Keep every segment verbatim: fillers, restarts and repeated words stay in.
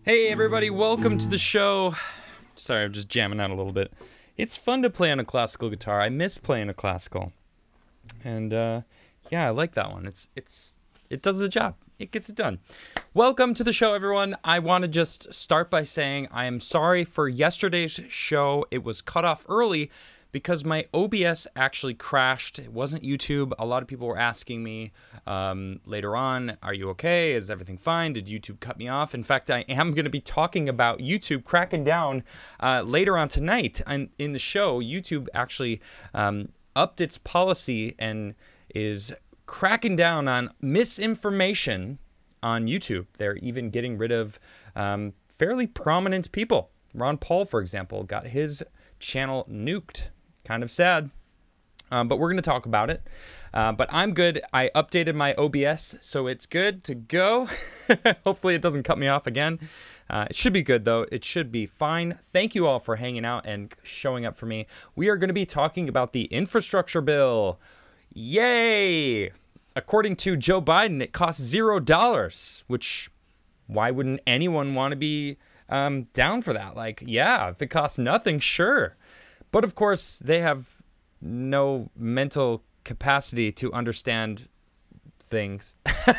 Hey everybody, welcome to the show. Sorry, I'm just jamming out a little bit. It's fun to play on a classical guitar. I miss playing a classical. And uh, yeah, I like that one. It's it's it does the job. It gets it done. Welcome to the show, everyone. I want to just start by saying I am sorry for yesterday's show. It was cut off early because my O B S actually crashed. It wasn't YouTube. A lot of people were asking me um, later on, are you okay? Is everything fine? Did YouTube cut me off? In fact, I am going to be talking about YouTube cracking down uh, later on tonight. And in the show, YouTube actually um, upped its policy and is cracking down on misinformation on YouTube. They're even getting rid of um, fairly prominent people. Ron Paul, for example, got his channel nuked. Kind of sad, um, but we're going to talk about it. Uh, but I'm good. I updated my O B S, so it's good to go. Hopefully it doesn't cut me off again. Uh, it should be good, though. It should be fine. Thank you all for hanging out and showing up for me. We are going to be talking about the infrastructure bill. Yay! According to Joe Biden, it costs zero dollars, which why wouldn't anyone want to be um, down for that? Like, yeah, if it costs nothing, sure. But of course, they have no mental capacity to understand things,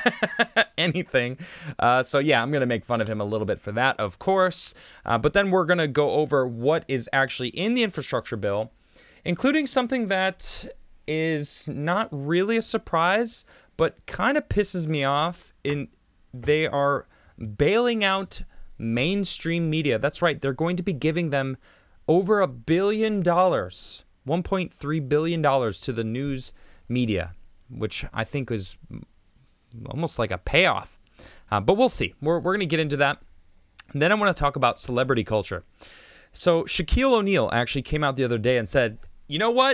anything. Uh, so yeah, I'm going to make fun of him a little bit for that, of course. Uh, but then we're going to go over what is actually in the infrastructure bill, including something that is not really a surprise, but kind of pisses me off. In they are bailing out mainstream media. That's right. They're going to be giving them over a billion dollars, one point three billion dollars to the news media, which I think is almost like a payoff. Uh, but we'll see. We're, we're going to get into that. And then I want to talk about celebrity culture. So Shaquille O'Neal actually came out the other day and said, you know what?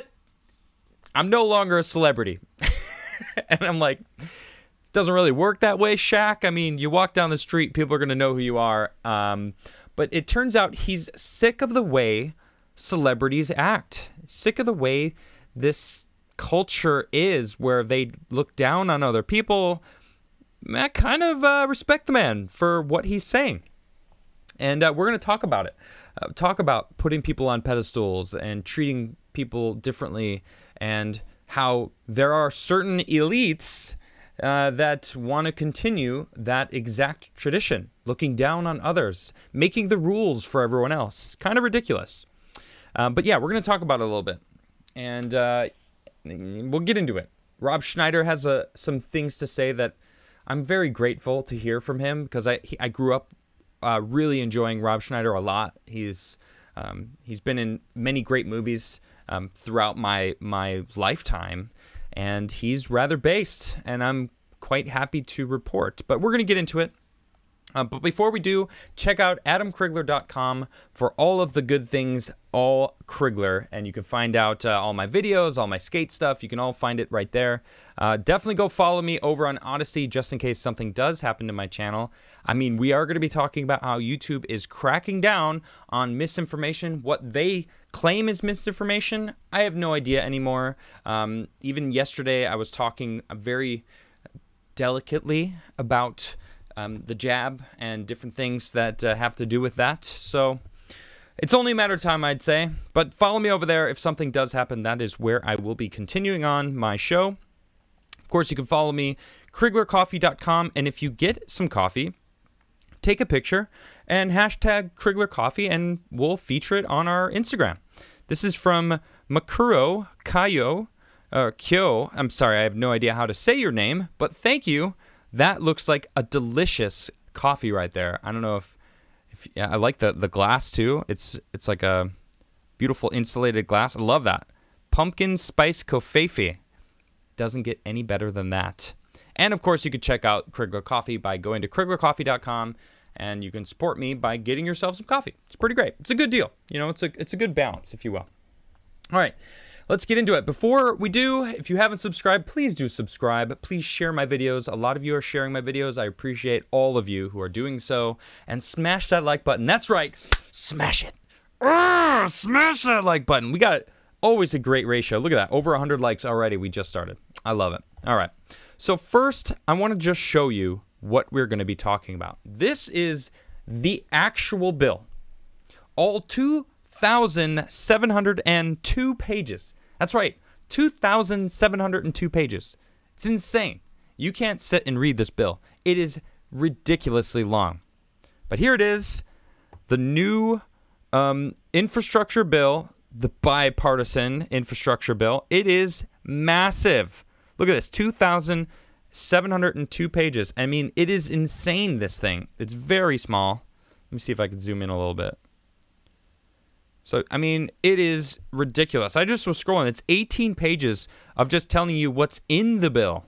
I'm no longer a celebrity. And I'm like, doesn't really work that way, Shaq. I mean, you walk down the street, people are going to know who you are. Um, But it turns out he's sick of the way celebrities act, sick of the way this culture is where they look down on other people. I kind of uh, respect the man for what he's saying. And uh, we're going to talk about it. Uh, talk about putting people on pedestals and treating people differently and how there are certain elites Uh, that want to continue that exact tradition, looking down on others, making the rules for everyone else. Kind of ridiculous. Um, but yeah, we're going to talk about it a little bit. And uh, we'll get into it. Rob Schneider has uh, some things to say that I'm very grateful to hear from him, because I he, I grew up uh, really enjoying Rob Schneider a lot. He's um, he's been in many great movies um, throughout my my lifetime. And he's rather based, and I'm quite happy to report. But we're going to get into it. Uh, but before we do, check out adam krigler dot com for all of the good things, all Krigler. And you can find out uh, all my videos, all my skate stuff. You can all find it right there. Uh, definitely go follow me over on Odyssey just in case something does happen to my channel. I mean, we are going to be talking about how YouTube is cracking down on misinformation, what they claim is misinformation. I have no idea anymore. Um, even yesterday, I was talking very delicately about um, the jab and different things that uh, have to do with that. So it's only a matter of time, I'd say. But follow me over there. If something does happen, that is where I will be continuing on my show. Of course, you can follow me, krigler coffee dot com. And if you get some coffee, take a picture and hashtag Krigler Coffee, and we'll feature it on our Instagram. This is from Makuro Kayo, or Kyo. I'm sorry, I have no idea how to say your name, but thank you. That looks like a delicious coffee right there. I don't know if, if yeah, I like the, the glass too. It's it's like a beautiful insulated glass. I love that. Pumpkin Spice Covfefe. Doesn't get any better than that. And of course, you could check out Krigler Coffee by going to krigler coffee dot com. And you can support me by getting yourself some coffee. It's pretty great. It's a good deal. You know, it's a it's a good balance, if you will. All right, let's get into it. Before we do, if you haven't subscribed, please do subscribe. Please share my videos. A lot of you are sharing my videos. I appreciate all of you who are doing so. And smash that like button. That's right. Smash it. Ah, smash that like button. We got always a great ratio. Look at that. Over one hundred likes already. We just started. I love it. All right. So first, I want to just show you what we're going to be talking about. This is the actual bill. All two thousand seven hundred two pages. That's right, two thousand seven hundred two pages. It's insane. You can't sit and read this bill. It is ridiculously long. But here it is, the new um, infrastructure bill, the bipartisan infrastructure bill. It is massive. Look at this, two thousand seven hundred two pages. I mean, it is insane, this thing. It's very small. Let me see if I can zoom in a little bit. So, I mean, it is ridiculous. I just was scrolling. It's eighteen pages of just telling you what's in the bill.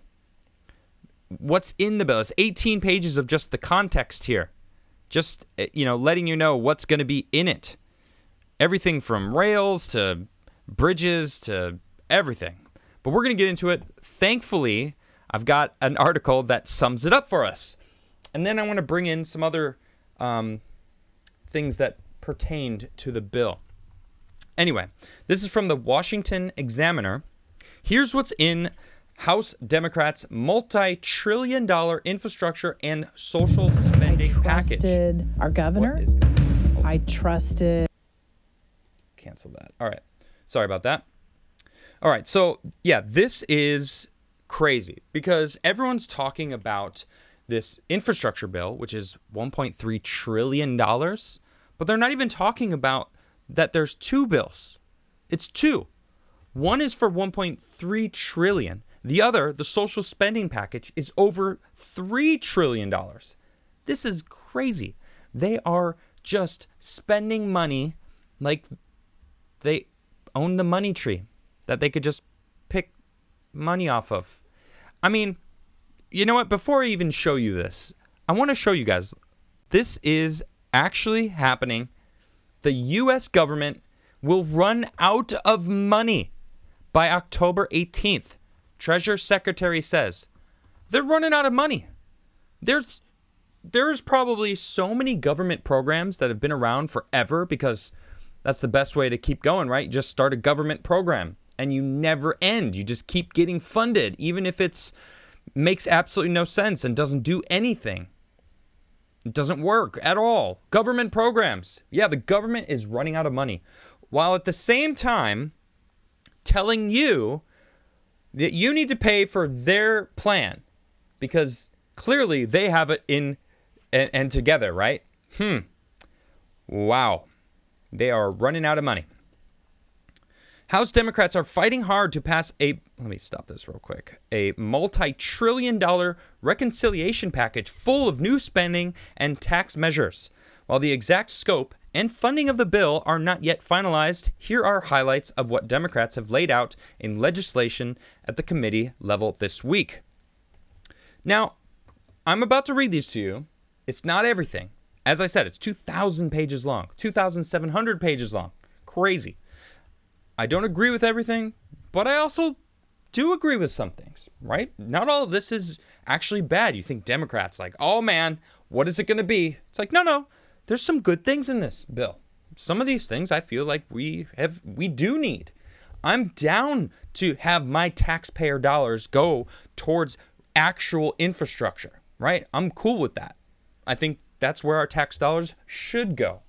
What's in the bill. It's eighteen pages of just the context here. Just, you know, letting you know what's going to be in it. Everything from rails to bridges to everything. But we're going to get into it. Thankfully, I've got an article that sums it up for us. And then I want to bring in some other um, things that pertained to the bill. Anyway, this is from the Washington Examiner. Here's what's in House Democrats' multi-trillion dollar infrastructure and social spending I package. trusted our governor. Oh. I trusted. Cancel that. All right. Sorry about that. All right. So, yeah, this is crazy because everyone's talking about this infrastructure bill, which is one point three trillion dollars, but they're not even talking about that there's two bills. It's two. One is for one point three trillion dollars. The other, the social spending package, is over three trillion dollars. This is crazy. They are just spending money like they own the money tree that they could just pick money off of. I mean, you know what? Before I even show you this, I want to show you guys. This is actually happening. The U S government will run out of money by October eighteenth. Treasury Secretary says they're running out of money. There's there's probably so many government programs that have been around forever because that's the best way to keep going, right? You just start a government program and you never end. You just keep getting funded, even if it's makes absolutely no sense and doesn't do anything. It doesn't work at all. Government programs. Yeah, the government is running out of money, while at the same time telling you that you need to pay for their plan because clearly they have it in and, and together, right? Hmm. Wow. They are running out of money. House Democrats are fighting hard to pass a, let me stop this real quick, a multi-trillion dollar reconciliation package full of new spending and tax measures. While the exact scope and funding of the bill are not yet finalized, here are highlights of what Democrats have laid out in legislation at the committee level this week. Now, I'm about to read these to you. It's not everything. As I said, it's two thousand pages long, two thousand seven hundred pages long. Crazy. I don't agree with everything, but I also do agree with some things, right? Not all of this is actually bad. You think Democrats like, oh man, what is it going to be? It's like, no, no. There's some good things in this bill. Some of these things I feel like we have, we do need. I'm down to have my taxpayer dollars go towards actual infrastructure, right? I'm cool with that. I think that's where our tax dollars should go.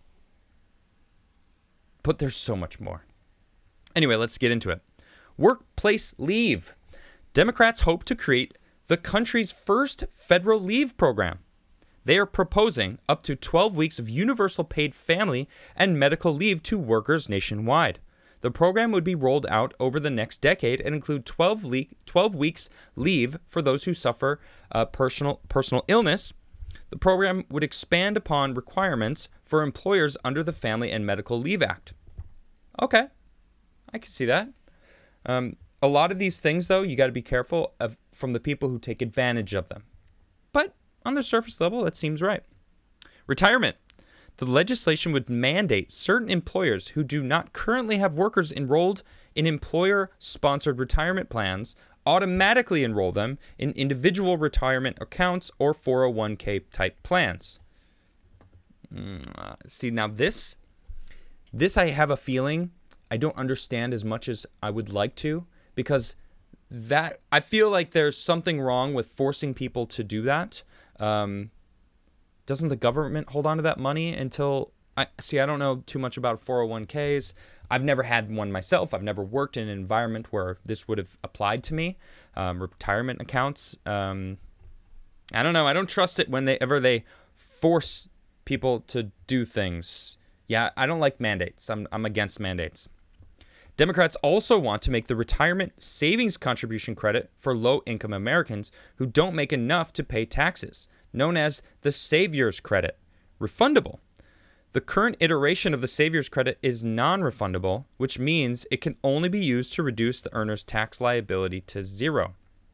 But there's so much more. Anyway, let's get into it. Workplace leave. Democrats hope to create the country's first federal leave program. They are proposing up to twelve weeks of universal paid family and medical leave to workers nationwide. The program would be rolled out over the next decade and include twelve, le- twelve weeks leave for those who suffer uh, personal, personal illness. The program would expand upon requirements for employers under the Family and Medical Leave Act. Okay, I can see that. Um, a lot of these things, though, you got to be careful of from the people who take advantage of them. But on the surface level, that seems right. Retirement. The legislation would mandate certain employers who do not currently have workers enrolled in employer-sponsored retirement plans automatically enroll them in individual retirement accounts or four oh one k type plans. Mm, uh, see, now this, this I have a feeling I don't understand as much as I would like to, because that I feel like there's something wrong with forcing people to do that. Um, doesn't the government hold on to that money until I see? I don't know too much about four oh one k's. I've never had one myself. I've never worked in an environment where this would have applied to me. Um, retirement accounts. Um, I don't know. I don't trust it whenever they force people to do things. Yeah, I don't like mandates. I'm, I'm against mandates. Democrats also want to make the retirement savings contribution credit for low-income Americans who don't make enough to pay taxes, known as the Saviors Credit, refundable. The current iteration of the Saviors Credit is non-refundable, which means it can only be used to reduce the earner's tax liability to zero.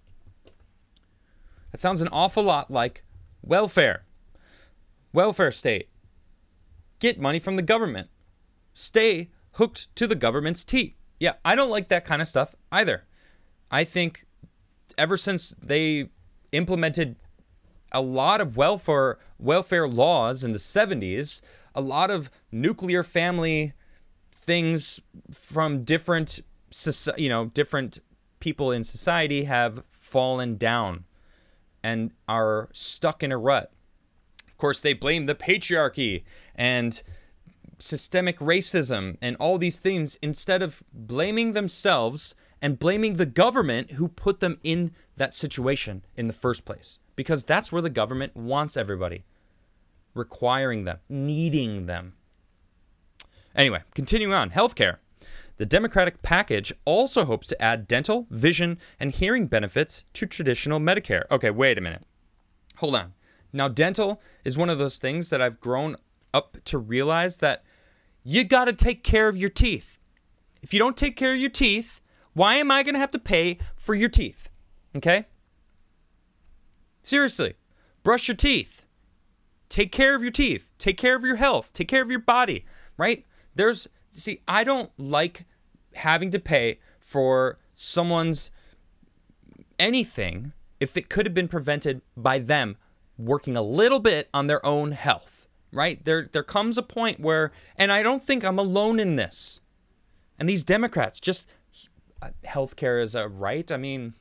That sounds an awful lot like welfare. Welfare state. Get money from the government. Stay hooked to the government's teat. Yeah, I don't like that kind of stuff either. I think ever since they implemented a lot of welfare welfare laws in the seventies, a lot of nuclear family things from different, you know, different people in society have fallen down and are stuck in a rut. Of course, they blame the patriarchy and systemic racism and all these things instead of blaming themselves and blaming the government who put them in that situation in the first place. Because that's where the government wants everybody. Requiring them, needing them. Anyway, continuing on, healthcare. The Democratic package also hopes to add dental, vision, and hearing benefits to traditional Medicare. Okay, wait a minute. Hold on. Now, dental is one of those things that I've grown up to realize that you got to take care of your teeth. If you don't take care of your teeth, why am I going to have to pay for your teeth? Okay? Seriously, brush your teeth. Take care of your teeth. Take care of your health. Take care of your body, right? There's, see, I don't like having to pay for someone's anything if it could have been prevented by them working a little bit on their own health, right? There, there comes a point where, and I don't think I'm alone in this. And these Democrats just, healthcare is a right. I mean,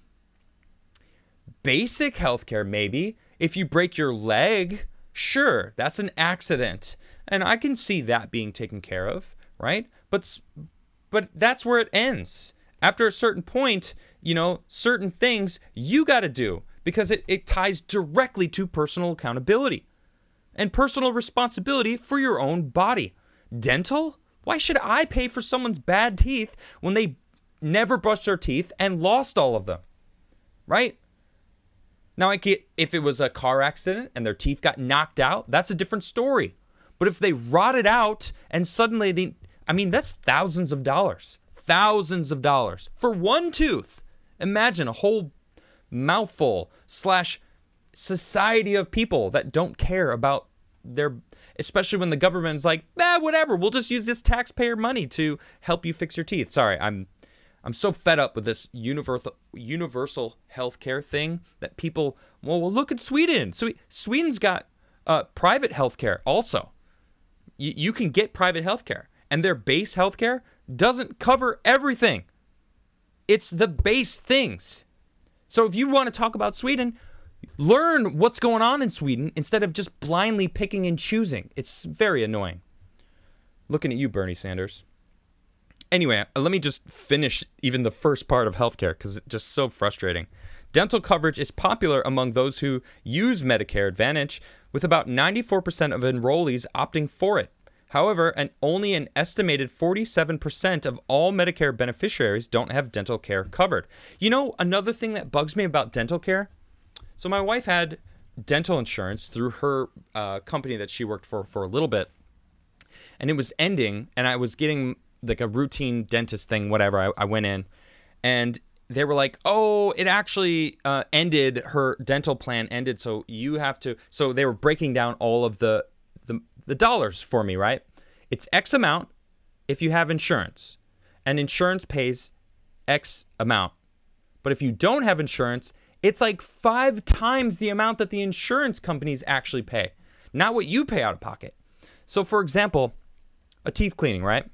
basic healthcare, maybe. If you break your leg, sure, that's an accident. And I can see that being taken care of, right? But, but that's where it ends. After a certain point, you know, certain things you got to do because it, it ties directly to personal accountability and personal responsibility for your own body. Dental? Why should I pay for someone's bad teeth when they never brushed their teeth and lost all of them? Right? Now, I get if it was a car accident and their teeth got knocked out, that's a different story. But if they rotted out and suddenly they, I mean, that's thousands of dollars. Thousands of dollars for one tooth. Imagine a whole mouthful slash society of people that don't care about their, especially when the government's like, eh, whatever, we'll just use this taxpayer money to help you fix your teeth. Sorry, I'm I'm so fed up with this universal universal healthcare thing that people, well, well look at Sweden. So Sweden's got uh, private healthcare also. You, you can get private healthcare, and their base healthcare doesn't cover everything. It's the base things. So if you want to talk about Sweden, learn what's going on in Sweden instead of just blindly picking and choosing. It's very annoying. Looking at you, Bernie Sanders. Anyway, let me just finish even the first part of healthcare because it's just so frustrating. Dental coverage is popular among those who use Medicare Advantage, with about ninety-four percent of enrollees opting for it. However, an, only an estimated forty-seven percent of all Medicare beneficiaries don't have dental care covered. You know, another thing that bugs me about dental care? So my wife had dental insurance through her uh, company that she worked for for a little bit, and it was ending, and I was getting like a routine dentist thing, whatever. I, I went in, and they were like, oh, it actually uh, ended, her dental plan ended, so you have to, so they were breaking down all of the, the, the dollars for me, right? It's X amount if you have insurance, and insurance pays X amount. But if you don't have insurance, it's like five times the amount that the insurance companies actually pay, not what you pay out of pocket. So for example, a teeth cleaning, right?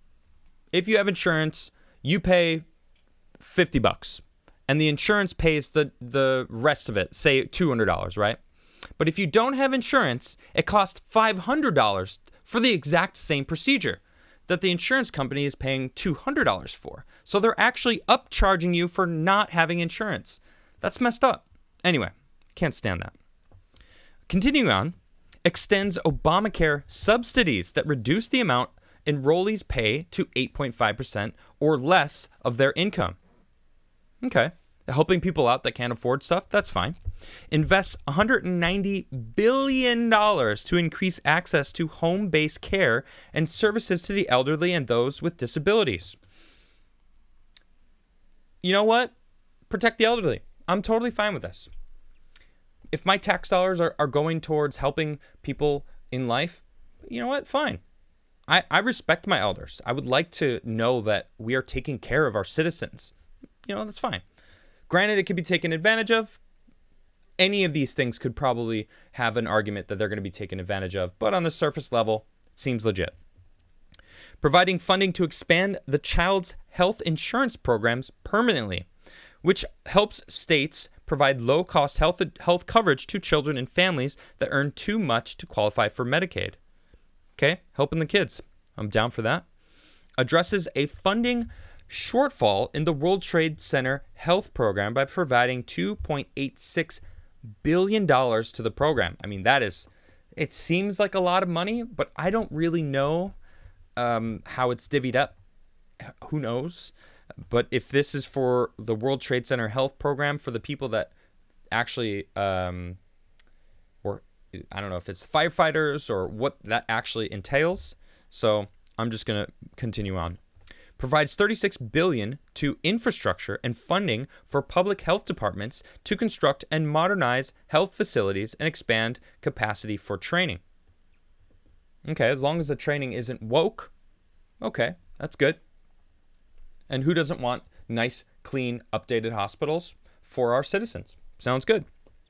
If you have insurance, you pay fifty bucks, and the insurance pays the, the rest of it, say two hundred dollars, right? But if you don't have insurance, it costs five hundred dollars for the exact same procedure that the insurance company is paying two hundred dollars for. So they're actually upcharging you for not having insurance. That's messed up. Anyway, can't stand that. Continuing on, extends Obamacare subsidies that reduce the amount enrollees pay to eight point five percent or less of their income. Okay, helping people out that can't afford stuff, that's fine. Invests one hundred ninety billion dollars to increase access to home-based care and services to the elderly and those with disabilities. You know what? Protect the elderly. I'm totally fine with this. If my tax dollars are, are going towards helping people in life, you know what? Fine. I, I respect my elders. I would like to know that we are taking care of our citizens. You know, that's fine. Granted, it could be taken advantage of. Any of these things could probably have an argument that they're going to be taken advantage of, but on the surface level, it seems legit. Providing funding to expand the child's health insurance programs permanently, which helps states provide low-cost health health coverage to children and families that earn too much to qualify for Medicaid. Okay, helping the kids. I'm down for that. Addresses a funding shortfall in the World Trade Center health program by providing two point eight six billion dollars to the program. I mean, that is, it seems like a lot of money, but I don't really know um, how it's divvied up. Who knows? But if this is for the World Trade Center health program for the people that actually, um, or I don't know if it's firefighters or what that actually entails. So I'm just going to continue on. Provides thirty-six billion dollars to infrastructure and funding for public health departments to construct and modernize health facilities and expand capacity for training. Okay, as long as the training isn't woke, okay, that's good. And who doesn't want nice, clean, updated hospitals for our citizens? Sounds good.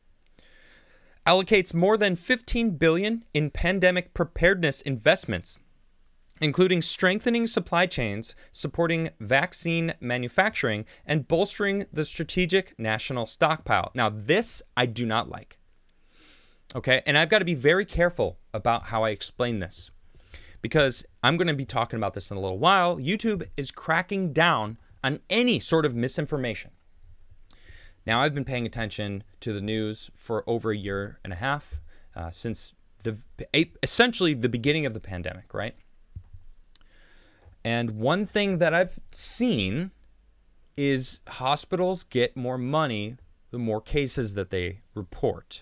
Allocates more than fifteen billion dollars in pandemic preparedness investments, including strengthening supply chains, supporting vaccine manufacturing, and bolstering the strategic national stockpile. Now, this I do not like. Okay, and I've got to be very careful about how I explain this, because I'm going to be talking about this in a little while. YouTube is cracking down on any sort of misinformation. Now, I've been paying attention to the news for over a year and a half, uh, since the essentially the beginning of the pandemic, right? And one thing that I've seen is hospitals get more money the more cases that they report.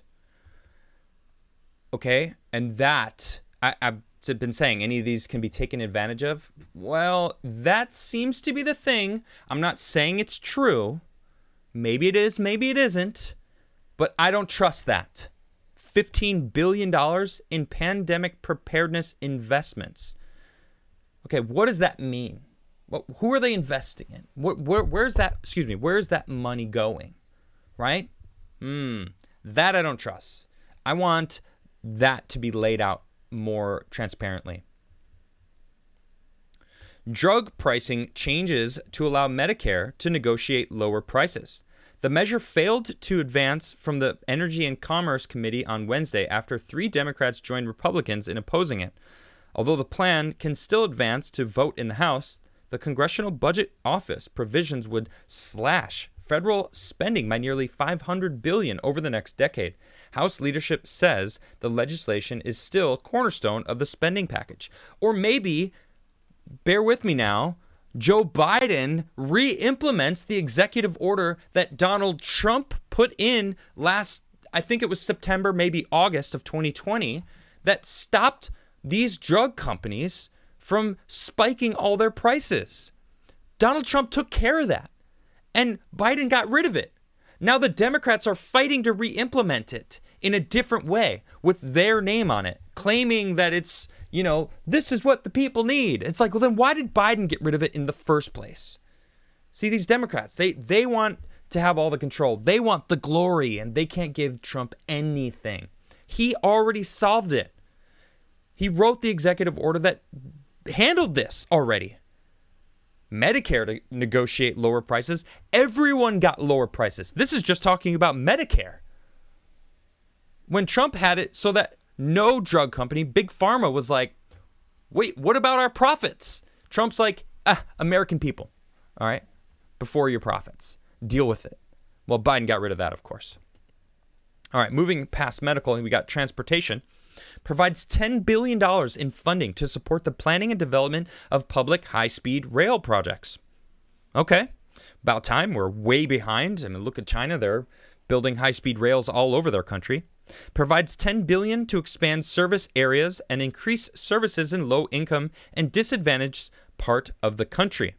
Okay? And that, I, I've been saying, any of these can be taken advantage of. Well, that seems to be the thing. I'm not saying it's true. Maybe it is, maybe it isn't. But I don't trust that. fifteen billion dollars in pandemic preparedness investments. Okay, what does that mean? What, who are they investing in? Where, where, where's that, excuse me, where's that money going? Right? Hmm, that I don't trust. I want that to be laid out more transparently. Drug pricing changes to allow Medicare to negotiate lower prices. The measure failed to advance from the Energy and Commerce Committee on Wednesday after three Democrats joined Republicans in opposing it. Although the plan can still advance to vote in the House, the Congressional Budget Office provisions would slash federal spending by nearly five hundred billion dollars over the next decade. House leadership says the legislation is still a cornerstone of the spending package. Or maybe, bear with me now, Joe Biden re-implements the executive order that Donald Trump put in last, I think it was September, maybe August of twenty twenty, that stopped these drug companies from spiking all their prices. Donald Trump took care of that, and Biden got rid of it. Now the Democrats are fighting to re-implement it in a different way with their name on it, claiming that it's, you know, this is what the people need. It's like, well, then why did Biden get rid of it in the first place? See, these Democrats, they they want to have all the control. They want the glory, and they can't give Trump anything. He already solved it. He wrote the executive order that handled this already. Medicare to negotiate lower prices. Everyone got lower prices. This is just talking about Medicare. when Trump had it so that no drug company, Big Pharma, was like, wait, what about our profits? Trump's like, ah, American people, all right, before your profits. Deal with it. Well, Biden got rid of that, of course. All right, moving past medical, we got transportation. Provides ten billion dollars in funding to support the planning and development of public high-speed rail projects. Okay, about time. We're way behind. I mean, look at China. They're building high-speed rails all over their country. Provides ten billion dollars to expand service areas and increase services in low-income and disadvantaged part of the country.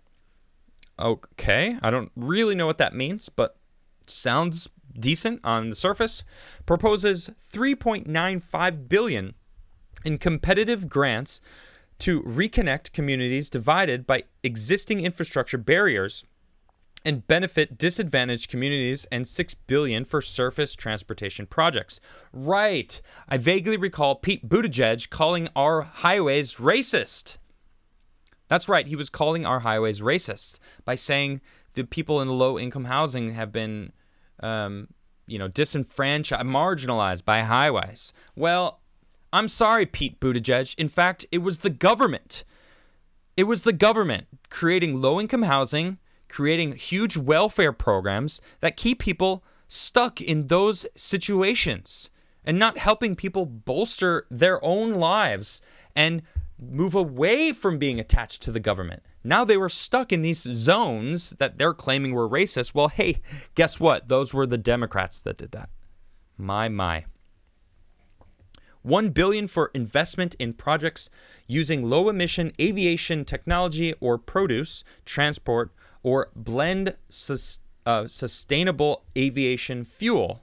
Okay, I don't really know what that means, but sounds decent on the surface. Proposes three point nine five billion dollars in competitive grants to reconnect communities divided by existing infrastructure barriers and benefit disadvantaged communities, and six billion dollars for surface transportation projects. Right. I vaguely recall Pete Buttigieg calling our highways racist. That's right. He was calling our highways racist by saying the people in low-income housing have been Um, you know, disenfranchised, marginalized by highways. Well, I'm sorry, Pete Buttigieg. In fact, it was the government. It was the government creating low-income housing, creating huge welfare programs that keep people stuck in those situations and not helping people bolster their own lives and move away from being attached to the government. Now they were stuck in these zones that they're claiming were racist. Well, hey, guess what? Those were the Democrats that did that. My, my. One billion dollars for investment in projects using low-emission aviation technology or produce, transport, or blend sus- uh, sustainable aviation fuel.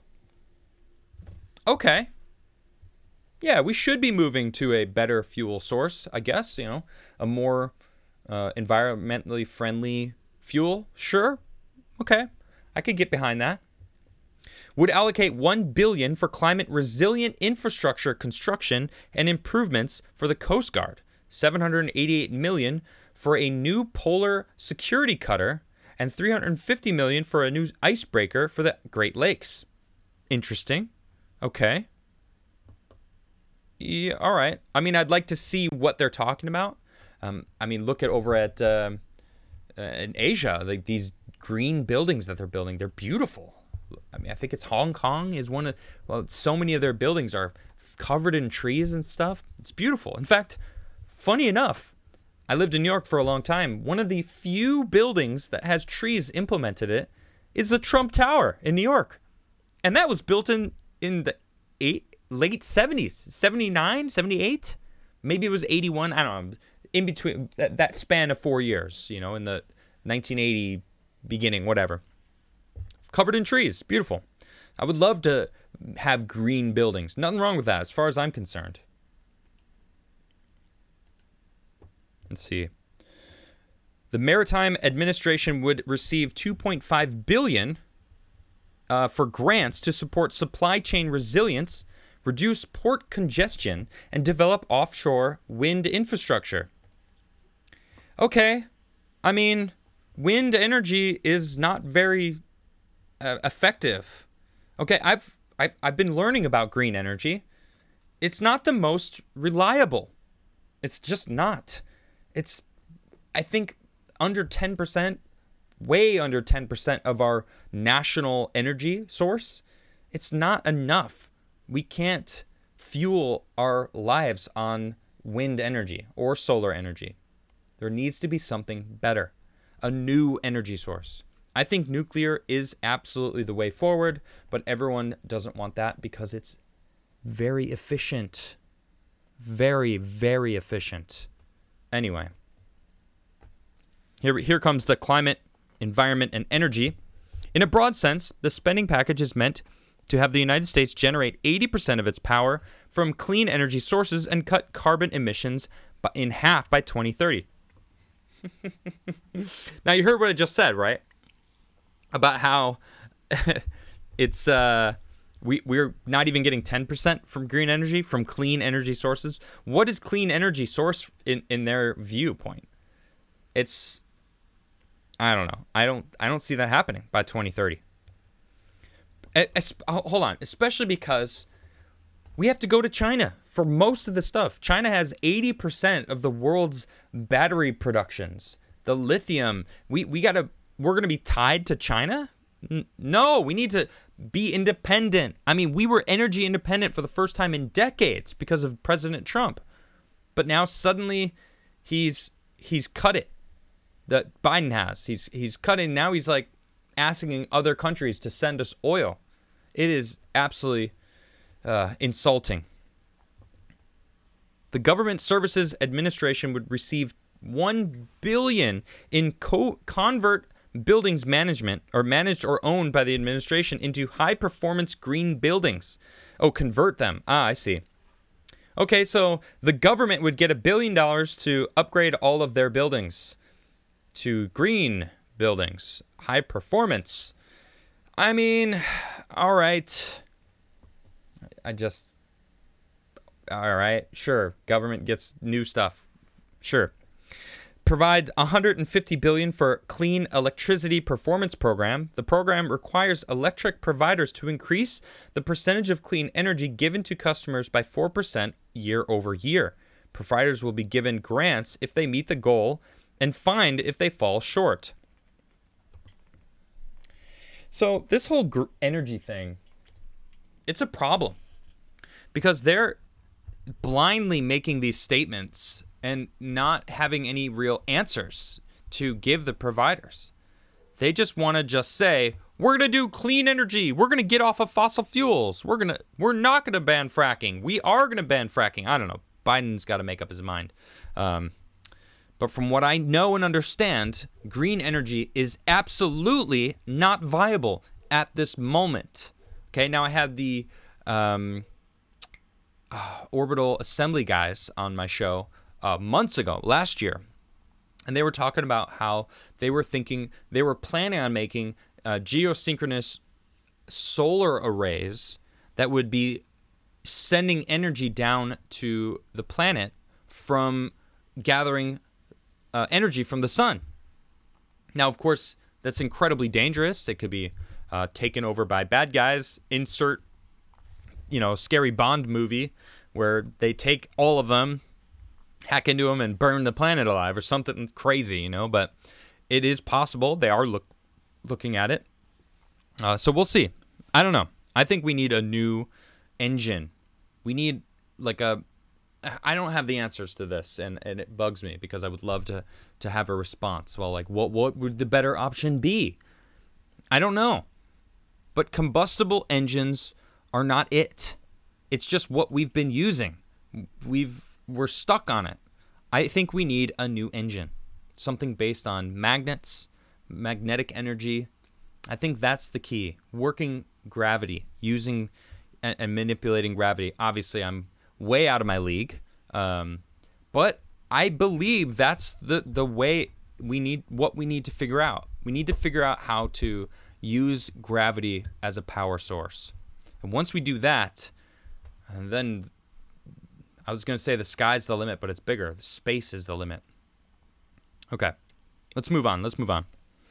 Okay. Yeah, we should be moving to a better fuel source, I guess, you know, a more uh, environmentally friendly fuel. Sure. Okay. I could get behind that. Would allocate one billion dollars for climate resilient infrastructure construction and improvements for the Coast Guard, seven hundred eighty-eight million dollars for a new polar security cutter, and three hundred fifty million dollars for a new icebreaker for the Great Lakes. Interesting. Okay. Yeah, all right. I mean, I'd like to see what they're talking about. Um, I mean, look at over at uh, uh, in Asia, like these green buildings that they're building. They're beautiful. I mean, I think it's Hong Kong is one of, well, so many of their buildings are covered in trees and stuff. It's beautiful. In fact, funny enough, I lived in New York for a long time. One of the few buildings that has trees implemented it is the Trump Tower in New York. And that was built in, in the eight, late seventies, seventy-nine, seventy-eight? Maybe it was eighty-one. I don't know. In between that, that span of four years, you know, in the nineteen eighty beginning, whatever. Covered in trees. Beautiful. I would love to have green buildings. Nothing wrong with that as far as I'm concerned. Let's see. The Maritime Administration would receive two point five billion dollars uh, for grants to support supply chain resilience, reduce port congestion, and develop offshore wind infrastructure. Okay. I mean, wind energy is not very uh, effective. Okay, I've, I've I've been learning about green energy. It's not the most reliable. It's just not. It's, I think, under ten percent, way under ten percent of our national energy source. It's not enough. We can't fuel our lives on wind energy or solar energy. There needs to be something better, a new energy source. I think nuclear is absolutely the way forward, but everyone doesn't want that because it's very efficient. Very, very efficient. Anyway, here, here comes the climate, environment, and energy. In a broad sense, the spending package is meant to have the United States generate eighty percent of its power from clean energy sources and cut carbon emissions in half by twenty thirty. Now, you heard what I just said, right? About how it's uh, we, we're not even getting ten percent from green energy, from clean energy sources. What is clean energy source in, in their viewpoint? It's, I don't know. I don't I don't see that happening by twenty thirty. Es- hold on. Especially because we have to go to China for most of the stuff. China has eighty percent of the world's battery productions. The lithium, we, we gotta, we're gonna be tied to China? N- no, we need to be independent. I mean, we were energy independent for the first time in decades because of President Trump. But now suddenly he's he's cut it. That Biden has. He's he's cutting. Now he's like asking other countries to send us oil. It is absolutely uh, insulting. The Government Services Administration would receive one billion dollars in co- convert buildings management, or managed or owned by the administration, into high-performance green buildings. Oh, convert them. Ah, I see. Okay, so the government would get a billion dollars to upgrade all of their buildings to green buildings, high performance. I mean, all right. I just, all right, sure. Government gets new stuff. Sure. Provide one hundred fifty billion dollars for Clean Electricity Performance Program. The program requires electric providers to increase the percentage of clean energy given to customers by four percent year over year. Providers will be given grants if they meet the goal and fined if they fall short. So this whole gr- energy thing, it's a problem because they're blindly making these statements and not having any real answers to give the providers. They just want to just say, we're going to do clean energy. We're going to get off of fossil fuels. We're going to we're not going to ban fracking. We are going to ban fracking. I don't know. Biden's got to make up his mind. Um, but from what I know and understand, green energy is absolutely not viable at this moment. Okay, now I had the um, uh, Orbital Assembly guys on my show Uh, months ago, last year, and they were talking about how they were thinking, they were planning on making uh, geosynchronous solar arrays that would be sending energy down to the planet from gathering uh, energy from the sun. Now, of course, that's incredibly dangerous. It could be uh, taken over by bad guys. Insert, you know, scary Bond movie where they take all of them, hack into them, and burn the planet alive or something crazy, you know, but it is possible. They are look, looking at it. Uh, so we'll see. I don't know. I think we need a new engine. We need like a, I don't have the answers to this, and, and it bugs me because I would love to, to have a response. Well, like what, what would the better option be? I don't know. But combustible engines are not it. It's just what we've been using. We've, We're stuck on it. I think we need a new engine, something based on magnets, magnetic energy. I think that's the key. Working gravity, using and, and manipulating gravity. Obviously, I'm way out of my league, um, but I believe that's the the way we need. What we need to figure out. We need to figure out how to use gravity as a power source, and once we do that, and then. I was going to say the sky's the limit, but it's bigger. The space is the limit. Okay, let's move on. Let's move on.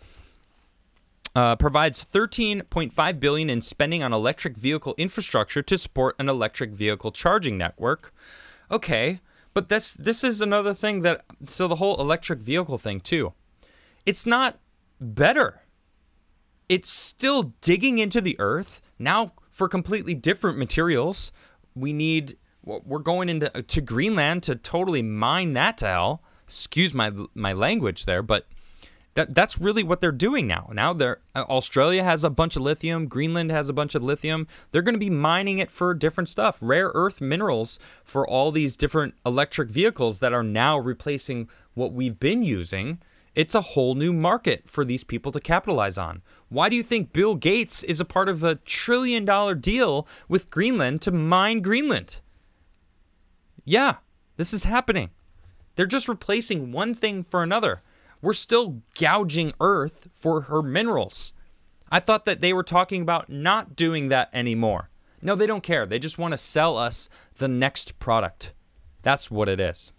Uh, provides thirteen point five billion dollars in spending on electric vehicle infrastructure to support an electric vehicle charging network. Okay, but this this is another thing that, so the whole electric vehicle thing too. It's not better. It's still digging into the earth now for completely different materials. We need. We're going into to Greenland to totally mine that to hell. Excuse my my language there, but that that's really what they're doing now. Now they're Australia has a bunch of lithium. Greenland has a bunch of lithium. They're going to be mining it for different stuff, rare earth minerals for all these different electric vehicles that are now replacing what we've been using. It's a whole new market for these people to capitalize on. Why do you think Bill Gates is a part of a trillion dollar deal with Greenland to mine Greenland? Yeah, this is happening. They're just replacing one thing for another. We're still gouging Earth for her minerals. I thought that they were talking about not doing that anymore. No, they don't care. They just want to sell us the next product. That's what it is.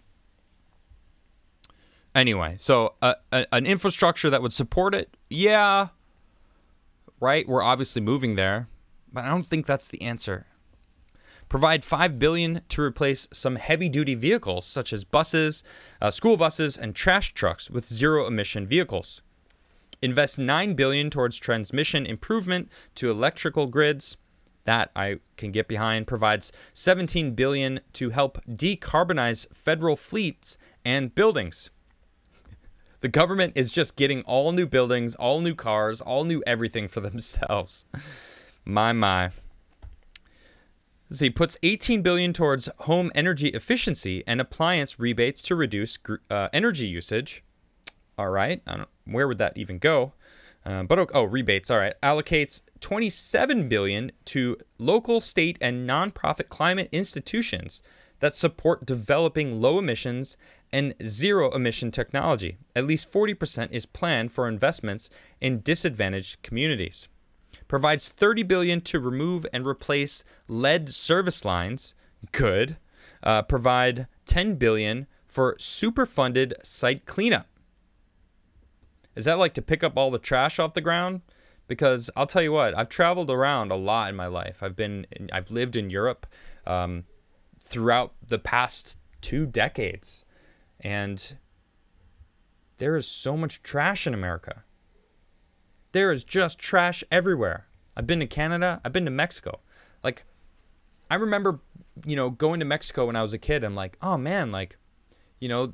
Anyway, so uh, a, an infrastructure that would support it, yeah, right? We're obviously moving there, but I don't think that's the answer. Provide five billion dollars to replace some heavy-duty vehicles, such as buses, uh, school buses, and trash trucks with zero-emission vehicles. Invest nine billion dollars towards transmission improvement to electrical grids. That I can get behind. Provides seventeen billion dollars to help decarbonize federal fleets and buildings. The government is just getting all new buildings, all new cars, all new everything for themselves. My, my. Let's see, puts eighteen billion dollars towards home energy efficiency and appliance rebates to reduce uh, energy usage. All right. I don't, where would that even go? Uh, but oh, rebates. All right. Allocates twenty-seven billion dollars to local, state, and nonprofit climate institutions that support developing low emissions and zero emission technology. At least forty percent is planned for investments in disadvantaged communities. Provides thirty billion dollars to remove and replace lead service lines. Good. Uh, provide ten billion dollars for superfunded site cleanup. Is that like to pick up all the trash off the ground? Because I'll tell you what, I've traveled around a lot in my life. I've been, in, I've lived in Europe um, throughout the past two decades, and there is so much trash in America. There is just trash everywhere. I've been to Canada. I've been to Mexico. Like, I remember, you know, going to Mexico when I was a kid. I'm like, oh man, like, you know,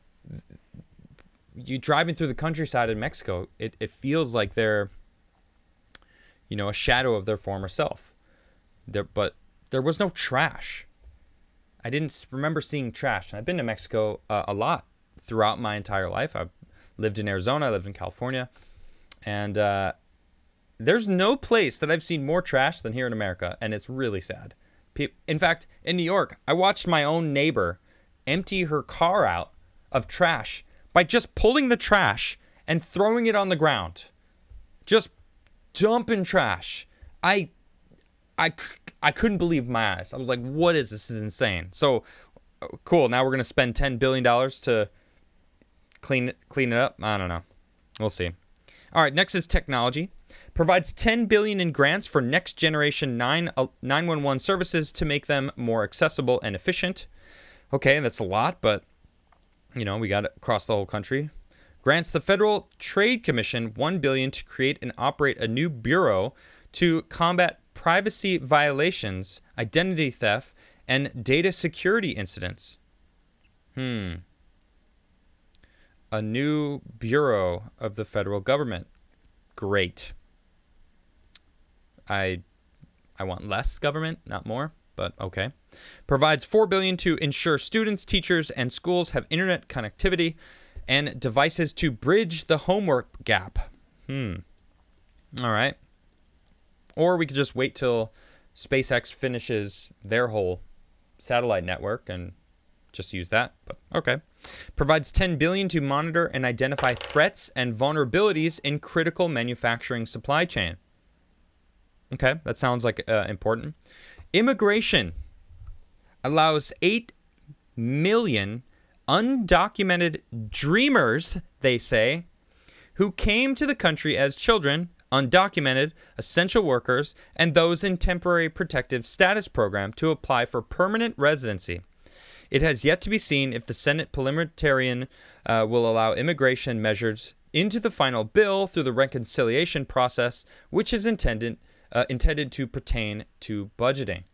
you driving through the countryside in Mexico, it, it feels like they're, you know, a shadow of their former self. There, but there was no trash. I didn't remember seeing trash. And I've been to Mexico uh, a lot throughout my entire life. I've lived in Arizona. I lived in California. And uh, there's no place that I've seen more trash than here in America. And it's really sad. In fact, in New York, I watched my own neighbor empty her car out of trash by just pulling the trash and throwing it on the ground. Just dumping trash. I, I, I couldn't believe my eyes. I was like, what is this? This is insane. So, cool. Now we're going to spend ten billion dollars to clean it, clean it up. I don't know. We'll see. All right, next is technology. Provides ten billion dollars in grants for next generation nine one one services to make them more accessible and efficient. Okay, that's a lot, but you know, we got it across the whole country. Grants the Federal Trade Commission one billion dollars to create and operate a new bureau to combat privacy violations, identity theft, and data security incidents. Hmm. A new bureau of the federal government. Great. I I want less government, not more, but okay. Provides four billion dollars to ensure students, teachers, and schools have internet connectivity and devices to bridge the homework gap. Hmm. All right. Or we could just wait till SpaceX finishes their whole satellite network and just use that, but okay. Provides ten billion dollars to monitor and identify threats and vulnerabilities in critical manufacturing supply chain. Okay, that sounds like uh, important. Immigration allows eight million undocumented dreamers, they say, who came to the country as children, undocumented, essential workers, and those in temporary protective status program to apply for permanent residency. It has yet to be seen if the Senate parliamentarian uh, will allow immigration measures into the final bill through the reconciliation process, which is intended uh, intended to pertain to budgeting.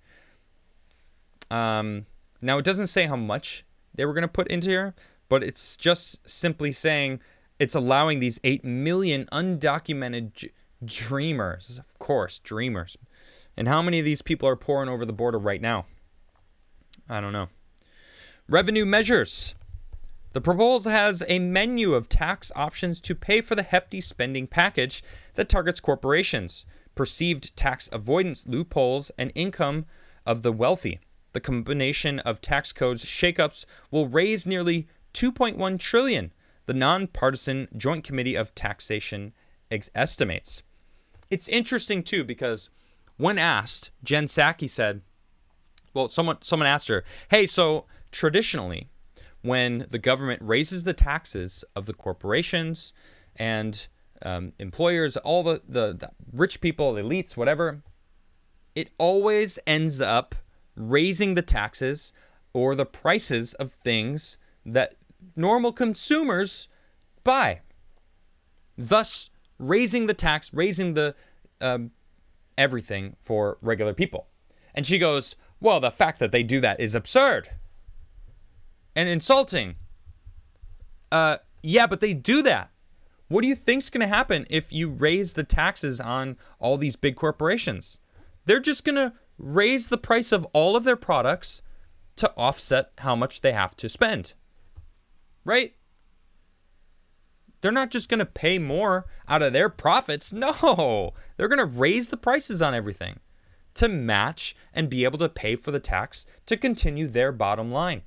Um, now, it doesn't say how much they were going to put into here, but it's just simply saying it's allowing these eight million undocumented j- dreamers, of course, dreamers. And how many of these people are pouring over the border right now? I don't know. Revenue measures. The proposal has a menu of tax options to pay for the hefty spending package that targets corporations, perceived tax avoidance loopholes, and income of the wealthy. The combination of tax codes shakeups will raise nearly two point one trillion dollars, the nonpartisan Joint Committee of Taxation ex- estimates. It's interesting, too, because when asked, Jen Psaki said, well, someone someone asked her, hey, so traditionally, when the government raises the taxes of the corporations and um, employers, all the, the, the rich people, the elites, whatever, it always ends up raising the taxes or the prices of things that normal consumers buy. Thus, raising the tax, raising the um, everything for regular people. And she goes, well, the fact that they do that is absurd and insulting. Uh, yeah, but they do that. What do you think's going to happen if you raise the taxes on all these big corporations? They're just going to raise the price of all of their products to offset how much they have to spend. Right? They're not just going to pay more out of their profits. No, they're going to raise the prices on everything to match and be able to pay for the tax to continue their bottom line.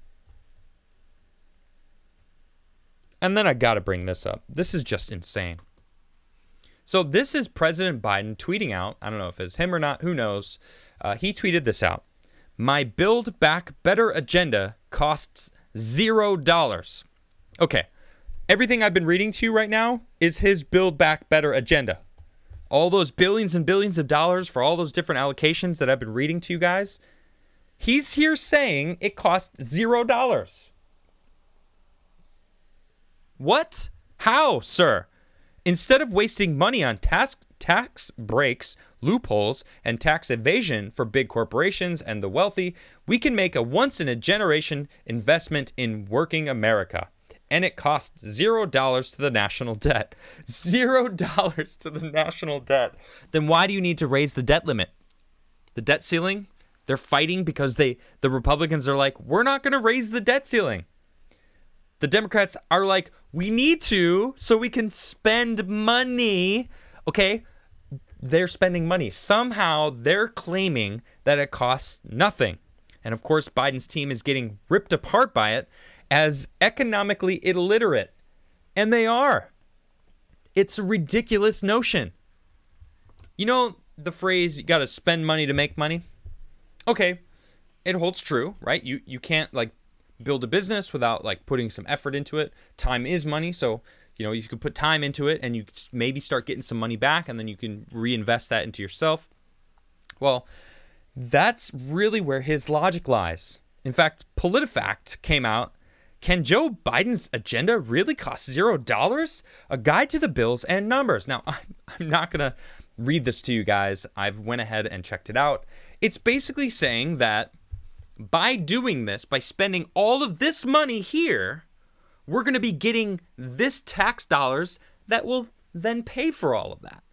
And then I got to bring this up. This is just insane. So this is President Biden tweeting out. I don't know if it's him or not. Who knows? Uh, he tweeted this out. My Build Back Better agenda costs zero dollars. Okay. Everything I've been reading to you right now is his Build Back Better agenda. All those billions and billions of dollars for all those different allocations that I've been reading to you guys. He's here saying it costs zero dollars. What? How, sir? Instead of wasting money on tax tax breaks, loopholes, and tax evasion for big corporations and the wealthy, we can make a once-in-a-generation investment in working America. And it costs zero dollars to the national debt. Zero dollars to the national debt. Then why do you need to raise the debt limit? The debt ceiling? They're fighting because they the Republicans are like, we're not going to raise the debt ceiling. The Democrats are like, we need to so we can spend money. Okay, they're spending money. Somehow they're claiming that it costs nothing. And of course, Biden's team is getting ripped apart by it as economically illiterate. And they are. It's a ridiculous notion. You know the phrase, you got to spend money to make money? Okay, it holds true, right? You you can't like build a business without like putting some effort into it. Time is money, so you know you can put time into it and you maybe start getting some money back and then you can reinvest that into yourself. Well, that's really where his logic lies. In fact, PolitiFact came out. Can Joe Biden's agenda really cost zero dollars? A guide to the bills and numbers. Now, I'm, I'm not going to read this to you guys. I've went ahead and checked it out. It's basically saying that by doing this, by spending all of this money here, we're going to be getting this tax dollars that will then pay for all of that.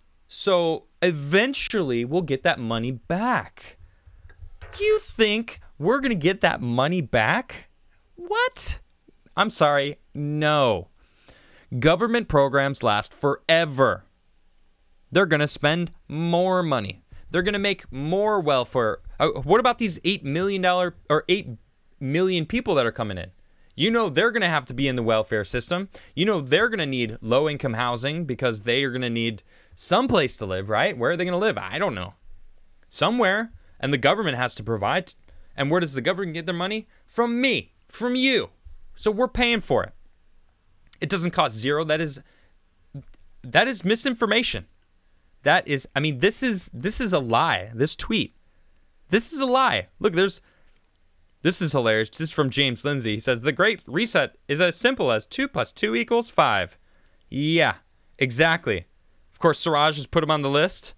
So eventually we'll get that money back. You think we're going to get that money back? What? I'm sorry. No. Government programs last forever. They're going to spend more money. They're going to make more welfare. Uh, what about these eight million dollars or eight million people that are coming in? You know they're going to have to be in the welfare system. You know they're going to need low-income housing because they are going to need some place to live, right? Where are they going to live? I don't know. Somewhere. And the government has to provide. And where does the government get their money? From me. From you. So we're paying for it. It doesn't cost zero. That is that is misinformation. That is, I mean, this is this is a lie. This tweet. This is a lie. Look, there's this is hilarious. This is from James Lindsay. He says the Great Reset is as simple as two plus two equals five. Yeah, exactly. Of course, Siraj has put him on the list.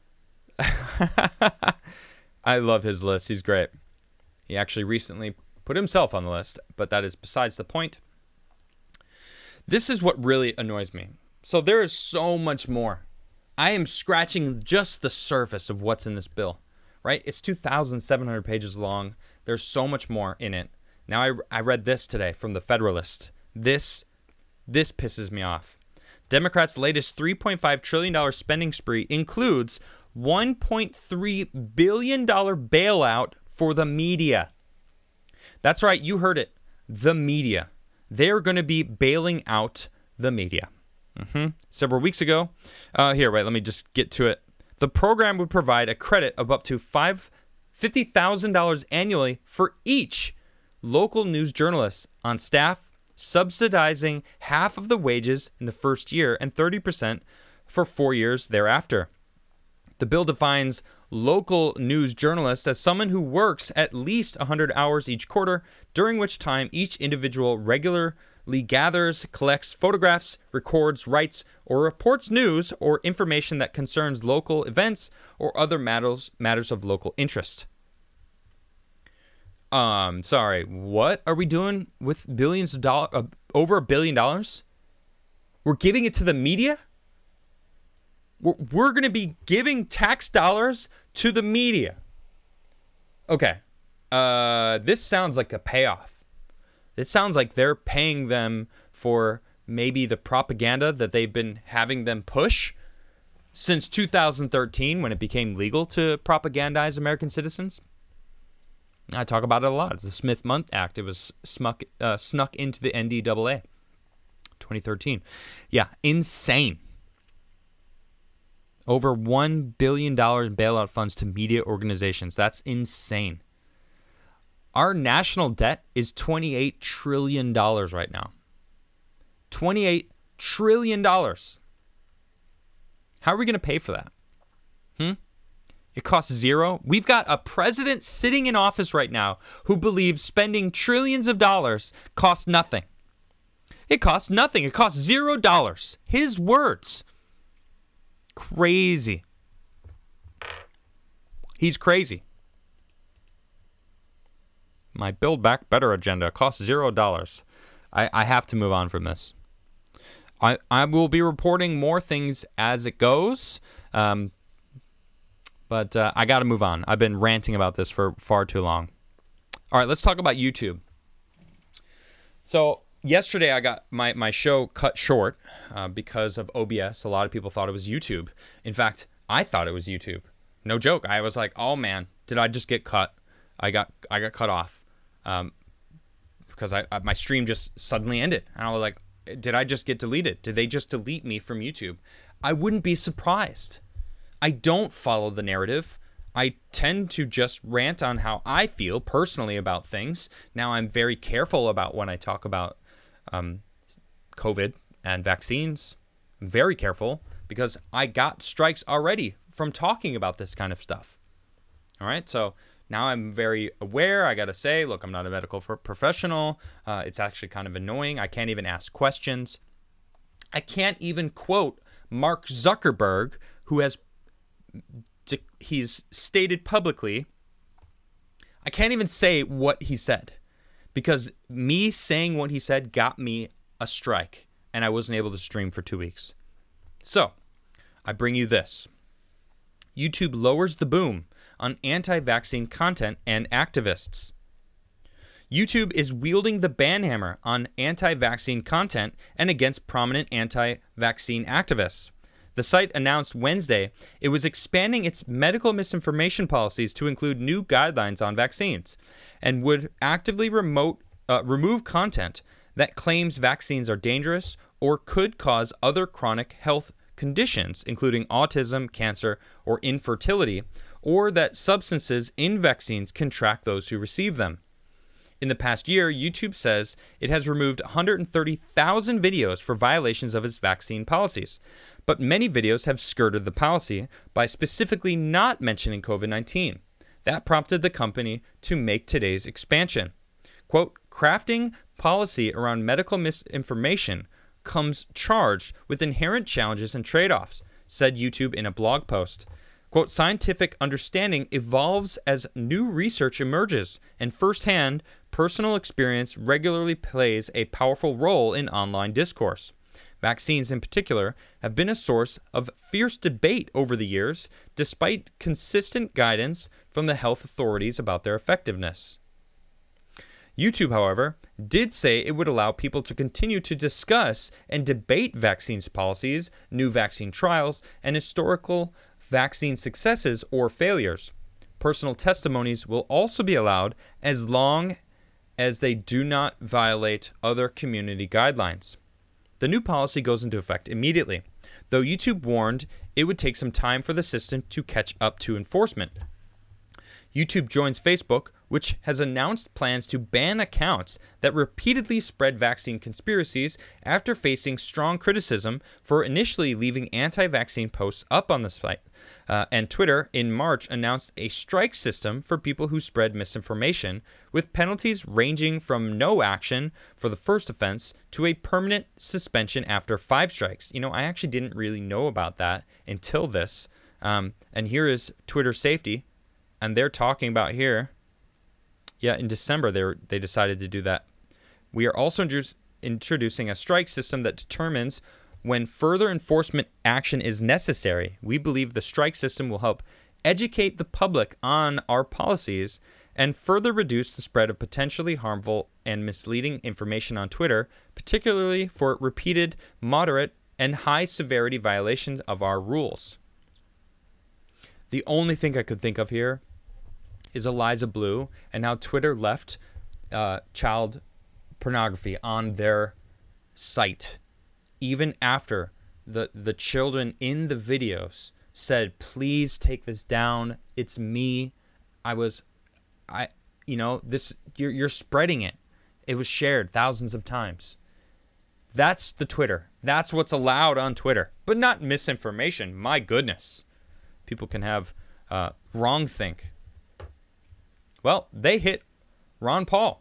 I love his list. He's great. He actually recently put himself on the list, but that is besides the point. This is what really annoys me. So there is so much more. I am scratching just the surface of what's in this bill, right? It's two thousand seven hundred pages long. There's so much more in it. Now, I, I read this today from the Federalist. This, this pisses me off. Democrats' latest three point five trillion dollars spending spree includes one point three billion dollars bailout for the media. That's right, you heard it. The media. They're going to be bailing out the media. Mm-hmm. Several weeks ago, uh, here, wait, let me just get to it. The program would provide a credit of up to fifty thousand dollars annually for each local news journalist on staff, subsidizing half of the wages in the first year and thirty percent for four years thereafter. The bill defines local news journalist as someone who works at least one hundred hours each quarter, during which time each individual regularly gathers, collects photographs, records, writes, or reports news or information that concerns local events or other matters matters of local interest. Um, sorry, what are we doing with billions of dollars, uh, over a billion dollars? We're giving it to the media? We're, we're going to be giving tax dollars to the media. Okay. Uh, this sounds like a payoff. It sounds like they're paying them for maybe the propaganda that they've been having them push since two thousand thirteen, when it became legal to propagandize American citizens. I talk about it a lot. It's the Smith-Mundt Act. It was smuck, uh, snuck into the N D A A. twenty thirteen. Yeah, insane. Over one billion dollars in bailout funds to media organizations. That's insane. Our national debt is twenty-eight trillion dollars right now. twenty-eight trillion dollars. How are we going to pay for that? Hmm? It costs zero. We've got a president sitting in office right now who believes spending trillions of dollars costs nothing. It costs nothing. It costs zero dollars. His words. Crazy. He's crazy. My Build Back Better agenda costs zero dollars. I, I have to move on from this. I, I will be reporting more things as it goes, um, but uh, I got to move on. I've been ranting about this for far too long. All right, let's talk about YouTube. So yesterday I got my, my show cut short uh, because of O B S. A lot of people thought it was YouTube. In fact, I thought it was YouTube. No joke. I was like, oh man, did I just get cut? I got I got cut off um, because I, I my stream just suddenly ended. And I was like, did I just get deleted? Did they just delete me from YouTube? I wouldn't be surprised. I don't follow the narrative. I tend to just rant on how I feel personally about things. Now, I'm very careful about when I talk about um, COVID and vaccines. I'm very careful because I got strikes already from talking about this kind of stuff. All right, so now I'm very aware. I got to say, look, I'm not a medical professional. Uh, it's actually kind of annoying. I can't even ask questions. I can't even quote Mark Zuckerberg, who has he's stated publicly. I can't even say what he said because me saying what he said got me a strike and I wasn't able to stream for two weeks. So I bring you this. YouTube lowers the boom on anti-vaccine content and activists. YouTube is wielding the ban hammer on anti-vaccine content and against prominent anti-vaccine activists. The site announced Wednesday it was expanding its medical misinformation policies to include new guidelines on vaccines and would actively remote, uh, remove content that claims vaccines are dangerous or could cause other chronic health conditions, including autism, cancer, or infertility, or that substances in vaccines can track those who receive them. In the past year, YouTube says it has removed one hundred thirty thousand videos for violations of its vaccine policies, but many videos have skirted the policy by specifically not mentioning COVID nineteen. That prompted the company to make today's expansion. Quote, crafting policy around medical misinformation comes charged with inherent challenges and trade-offs, said YouTube in a blog post. Quote, scientific understanding evolves as new research emerges, and firsthand personal experience regularly plays a powerful role in online discourse. Vaccines in particular have been a source of fierce debate over the years, despite consistent guidance from the health authorities about their effectiveness. YouTube, however, did say it would allow people to continue to discuss and debate vaccines policies, new vaccine trials, and historical vaccine successes or failures. Personal testimonies will also be allowed as long as they do not violate other community guidelines. The new policy goes into effect immediately, though YouTube warned it would take some time for the system to catch up to enforcement. YouTube joins Facebook, which has announced plans to ban accounts that repeatedly spread vaccine conspiracies after facing strong criticism for initially leaving anti-vaccine posts up on the site. Uh, and Twitter, in March, announced a strike system for people who spread misinformation, with penalties ranging from no action for the first offense to a permanent suspension after five strikes. You know, I actually didn't really know about that until this. Um, and here is Twitter safety, and they're talking about here. Yeah, in December, they were, they decided to do that. We are also introduce, introducing a strike system that determines when further enforcement action is necessary. We believe the strike system will help educate the public on our policies and further reduce the spread of potentially harmful and misleading information on Twitter, particularly for repeated, moderate, and high-severity violations of our rules. The only thing I could think of here is Eliza Blue and how Twitter left uh, child pornography on their site, even after the the children in the videos said, "Please take this down. It's me. I was, I, you know, this. You're you're spreading it. It was shared thousands of times." That's the Twitter. That's what's allowed on Twitter, but not misinformation. My goodness, people can have uh, wrong think. Well, they hit Ron Paul.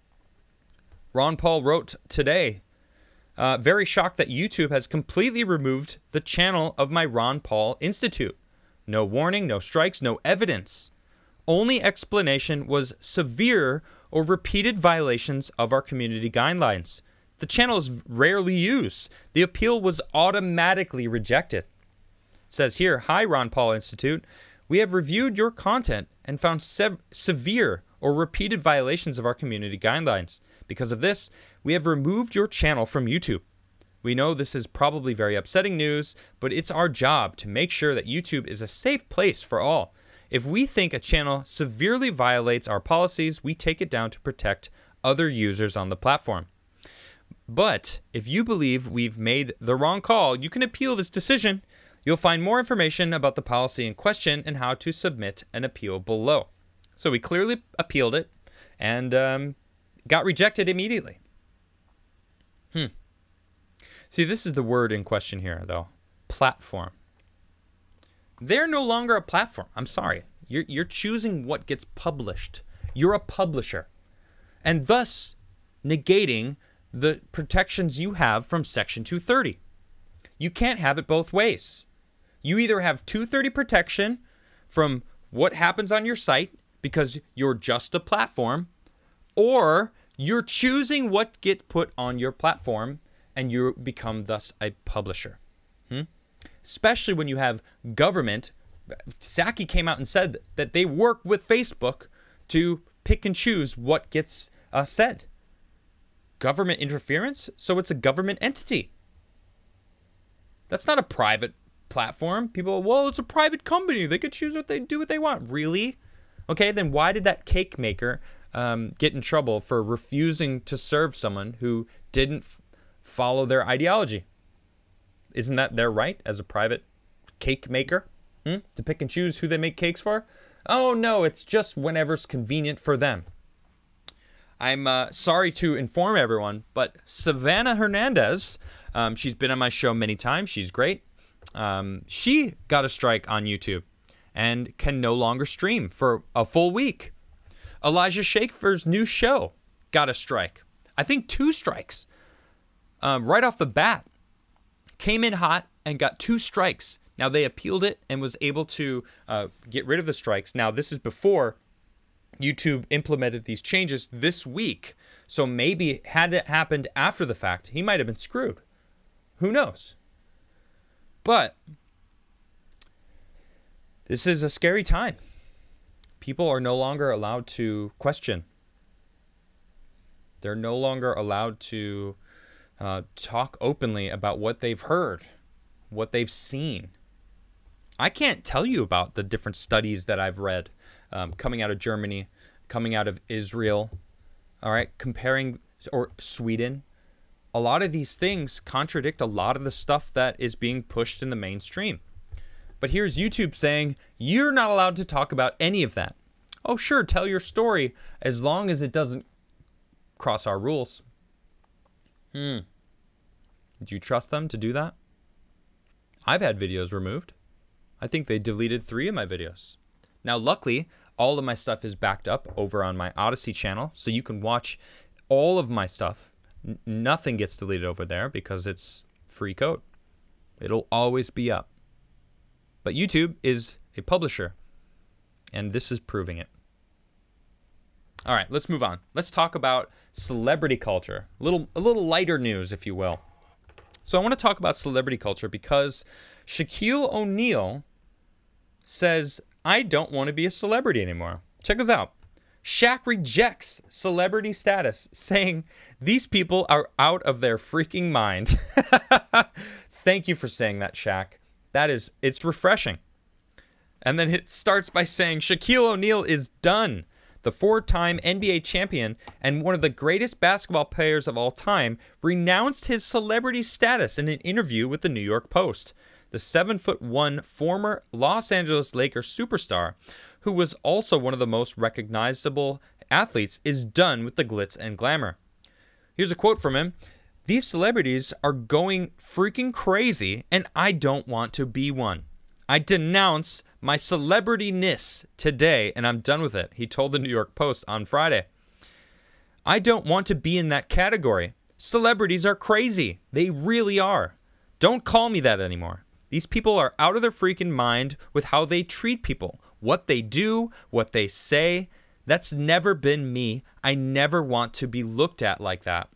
Ron Paul wrote today, uh, very shocked that YouTube has completely removed the channel of my Ron Paul Institute. No warning, no strikes, no evidence. Only explanation was severe or repeated violations of our community guidelines. The channel is rarely used. The appeal was automatically rejected. It says here, "Hi, Ron Paul Institute. We have reviewed your content and found sev- severe or repeated violations of our community guidelines. Because of this, we have removed your channel from YouTube. We know this is probably very upsetting news, but it's our job to make sure that YouTube is a safe place for all. If we think a channel severely violates our policies, we take it down to protect other users on the platform. But if you believe we've made the wrong call, you can appeal this decision. You'll find more information about the policy in question and how to submit an appeal below." So we clearly appealed it and um, got rejected immediately. Hmm. See, this is the word in question here, though. Platform. They're no longer a platform. I'm sorry. You're, you're choosing what gets published. You're a publisher. And thus negating the protections you have from Section two thirty. You can't have it both ways. You either have two thirty protection from what happens on your site because you're just a platform, or you're choosing what gets put on your platform and you become thus a publisher. Hmm? Especially when you have government. Psaki came out and said that they work with Facebook to pick and choose what gets uh, said. Government interference? So it's a government entity. That's not a private platform. People, well, it's a private company. They could choose what they do what they want. Really? Okay, then why did that cake maker um, get in trouble for refusing to serve someone who didn't f- follow their ideology? Isn't that their right as a private cake maker? Hmm? To pick and choose who they make cakes for? Oh, no, it's just whenever's convenient for them. I'm uh, sorry to inform everyone, but Savannah Hernandez, um, she's been on my show many times. She's great. Um, she got a strike on YouTube and can no longer stream for a full week. Elijah Schaefer's new show got a strike. I think two strikes. Um, right off the bat. Came in hot and got two strikes. Now, they appealed it and was able to uh, get rid of the strikes. Now, this is before YouTube implemented these changes this week. So maybe had it happened after the fact, he might have been screwed. Who knows? But this is a scary time. People are no longer allowed to question. They're no longer allowed to uh, talk openly about what they've heard, what they've seen. I can't tell you about the different studies that I've read um, coming out of Germany, coming out of Israel, all right, comparing, or Sweden. A lot of these things contradict a lot of the stuff that is being pushed in the mainstream. But here's YouTube saying, you're not allowed to talk about any of that. Oh, sure, tell your story as long as it doesn't cross our rules. Hmm. Do you trust them to do that? I've had videos removed. I think they deleted three of my videos. Now, luckily, all of my stuff is backed up over on my Odyssey channel, so you can watch all of my stuff. N- nothing gets deleted over there because it's free code. It'll always be up. But YouTube is a publisher, and this is proving it. All right, let's move on. Let's talk about celebrity culture. A little, a little lighter news, if you will. So I want to talk about celebrity culture because Shaquille O'Neal says, I don't want to be a celebrity anymore. Check this out. Shaq rejects celebrity status, saying these people are out of their freaking mind. Thank you for saying that, Shaq. That is, it's refreshing. And then it starts by saying Shaquille O'Neal is done. The four-time N B A champion and one of the greatest basketball players of all time renounced his celebrity status in an interview with the New York Post. The seven foot one former Los Angeles Lakers superstar, who was also one of the most recognizable athletes, is done with the glitz and glamour. Here's a quote from him. These celebrities are going freaking crazy, and I don't want to be one. I denounce my celebrity-ness today, and I'm done with it, he told the New York Post on Friday. I don't want to be in that category. Celebrities are crazy. They really are. Don't call me that anymore. These people are out of their freaking mind with how they treat people, what they do, what they say. That's never been me. I never want to be looked at like that.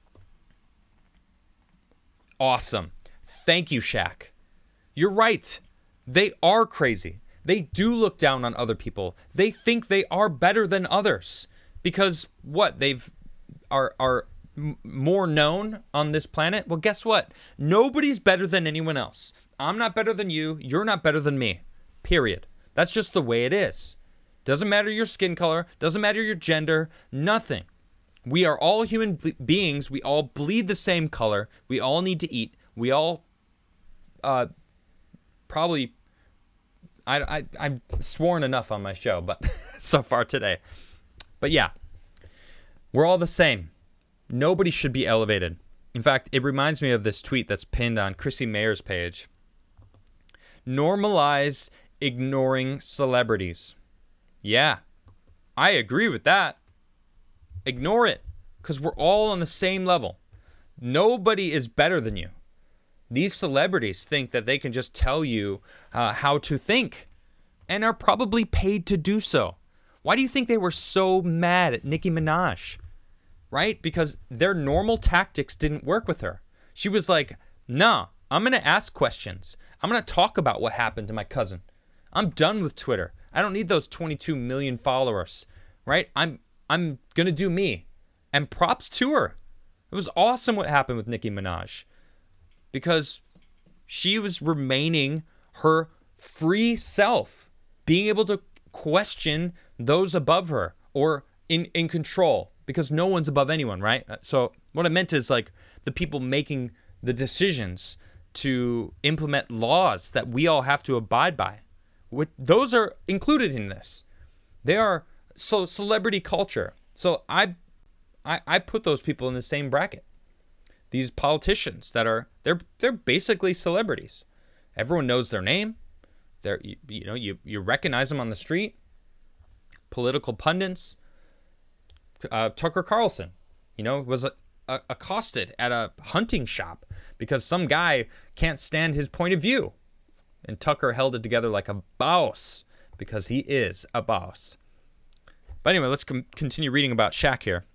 Awesome. Thank you, Shaq. You're right. They are crazy. They do look down on other people. They think they are better than others because what? They've are are m- more known on this planet. Well, guess what? Nobody's better than anyone else. I'm not better than you. You're not better than me. Period. That's just the way it is. Doesn't matter your skin color. Doesn't matter your gender. Nothing. We are all human ble- beings. We all bleed the same color. We all need to eat. We all uh, probably... I, I, I've sworn enough on my show, but so far today. But yeah, we're all the same. Nobody should be elevated. In fact, it reminds me of this tweet that's pinned on Chrissy Mayer's page. Normalize ignoring celebrities. Yeah, I agree with that. Ignore it, because we're all on the same level. Nobody is better than you. These celebrities think that they can just tell you uh, how to think and are probably paid to do so. Why do you think they were so mad at Nicki Minaj? Right? Because their normal tactics didn't work with her. She was like, nah, I'm going to ask questions. I'm going to talk about what happened to my cousin. I'm done with Twitter. I don't need those twenty-two million followers. Right? I'm I'm going to do me. And props to her. It was awesome what happened with Nicki Minaj. Because she was remaining her free self, being able to question those above her or in, in control, because no one's above anyone, right? So what I meant is like the people making the decisions to implement laws that we all have to abide by. With, those are included in this. They are so celebrity culture. So I, I, I put those people in the same bracket. These politicians that are they're they're basically celebrities. Everyone knows their name. They're you, you know you you recognize them on the street. Political pundits. Uh, Tucker Carlson, you know, was uh, uh, accosted at a hunting shop because some guy can't stand his point of view, and Tucker held it together like a boss because he is a boss. But anyway, let's com- continue reading about Shaq here.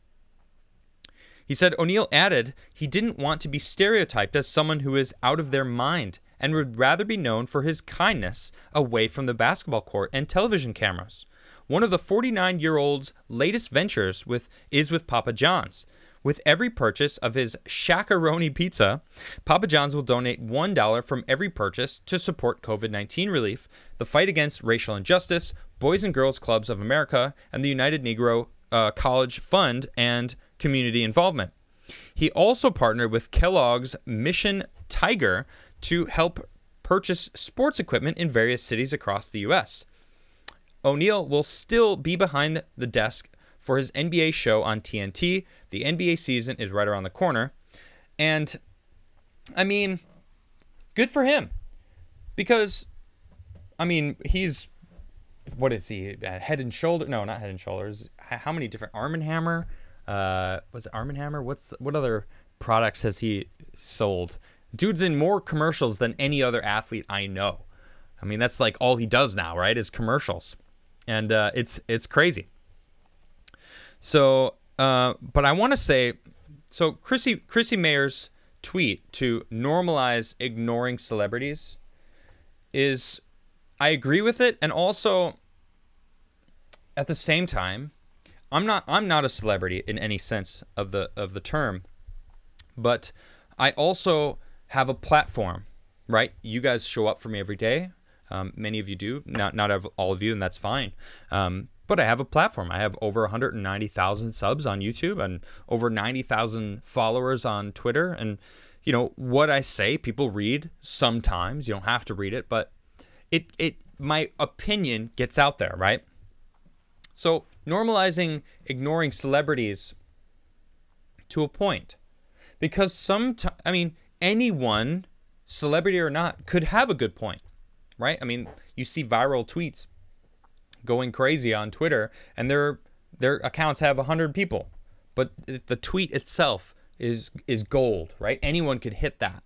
He said O'Neal added he didn't want to be stereotyped as someone who is out of their mind and would rather be known for his kindness away from the basketball court and television cameras. One of the forty-nine-year-old's latest ventures with is with Papa John's. With every purchase of his Shaq-a-Roni pizza, Papa John's will donate one dollar from every purchase to support covid nineteen relief, the fight against racial injustice, Boys and Girls Clubs of America, and the United Negro uh, College Fund and community involvement. He also partnered with Kellogg's Mission Tiger to help purchase sports equipment in various cities across the U S. O'Neal will still be behind the desk for his N B A show on T N T. The N B A season is right around the corner. And, I mean, good for him. Because, I mean, he's, what is he, uh, Head and Shoulder? No, not Head and Shoulders. How many different, Arm and Hammer? Uh, was it Arm and Hammer? What's, what other products has he sold? Dude's in more commercials than any other athlete I know. I mean, that's like all he does now, right, is commercials. And uh, it's it's crazy. So, uh, but I want to say, so Chrissy, Chrissy Mayer's tweet to normalize ignoring celebrities is, I agree with it. And also, at the same time, I'm not I'm not a celebrity in any sense of the of the term, but I also have a platform, right? You guys show up for me every day. Um, many of you do, not not all of you, and that's fine. Um, but I have a platform. I have over one hundred ninety thousand subs on YouTube and over ninety thousand followers on Twitter. And, you know, what I say, people read sometimes. You don't have to read it, but it it my opinion gets out there, right? So normalizing ignoring celebrities to a point. Because some, t- I mean, anyone, celebrity or not, could have a good point. Right? I mean, you see viral tweets going crazy on Twitter, and their their accounts have one hundred people. But the tweet itself is is gold, right? Anyone could hit that.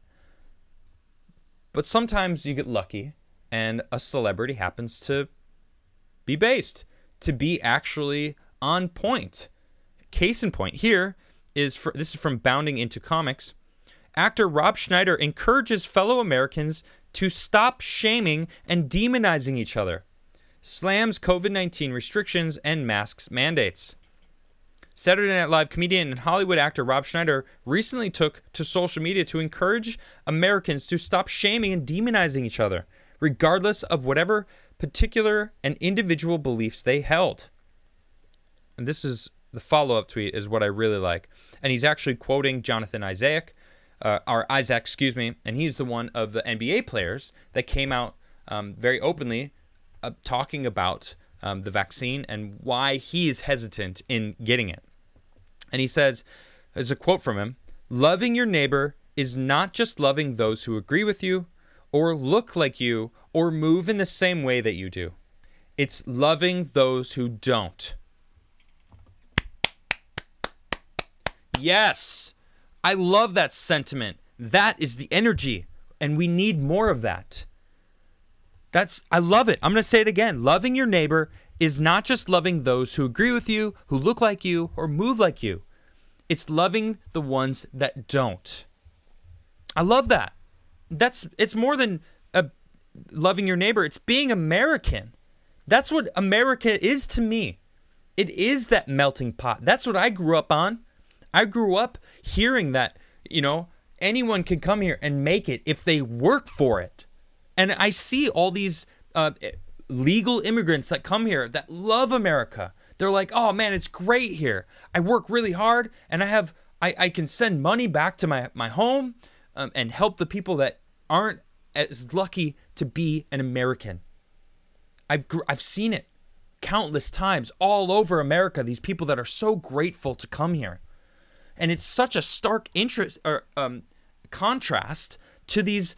But sometimes you get lucky, and a celebrity happens to be based, to be actually on point. Case in point here is, for, this is from Bounding Into Comics. Actor Rob Schneider encourages fellow Americans to stop shaming and demonizing each other. Slams COVID nineteen restrictions and masks mandates. Saturday Night Live comedian and Hollywood actor Rob Schneider recently took to social media to encourage Americans to stop shaming and demonizing each other, regardless of whatever particular and individual beliefs they held. And this is the follow-up tweet is what I really like. And he's actually quoting Jonathan Isaac, Uh, or Isaac, excuse me, and he's the one of the N B A players that came out um, very openly uh, talking about um, the vaccine and why he is hesitant in getting it. And he says, there's a quote from him, "Loving your neighbor is not just loving those who agree with you or look like you or move in the same way that you do. It's loving those who don't." Yes! I love that sentiment. That is the energy, and we need more of that. That's I love it. I'm going to say it again. Loving your neighbor is not just loving those who agree with you, who look like you, or move like you. It's loving the ones that don't. I love that. That's it's more than a, loving your neighbor. It's being American. That's what America is to me. It is that melting pot. That's what I grew up on. I grew up hearing that, you know, anyone can come here and make it if they work for it. And I see all these uh, legal immigrants that come here that love America. They're like, oh man, it's great here. I work really hard and I have, I, I can send money back to my, my home um, and help the people that aren't as lucky to be an American. I've, I've seen it countless times all over America. These people that are so grateful to come here. And it's such a stark interest or um, contrast to these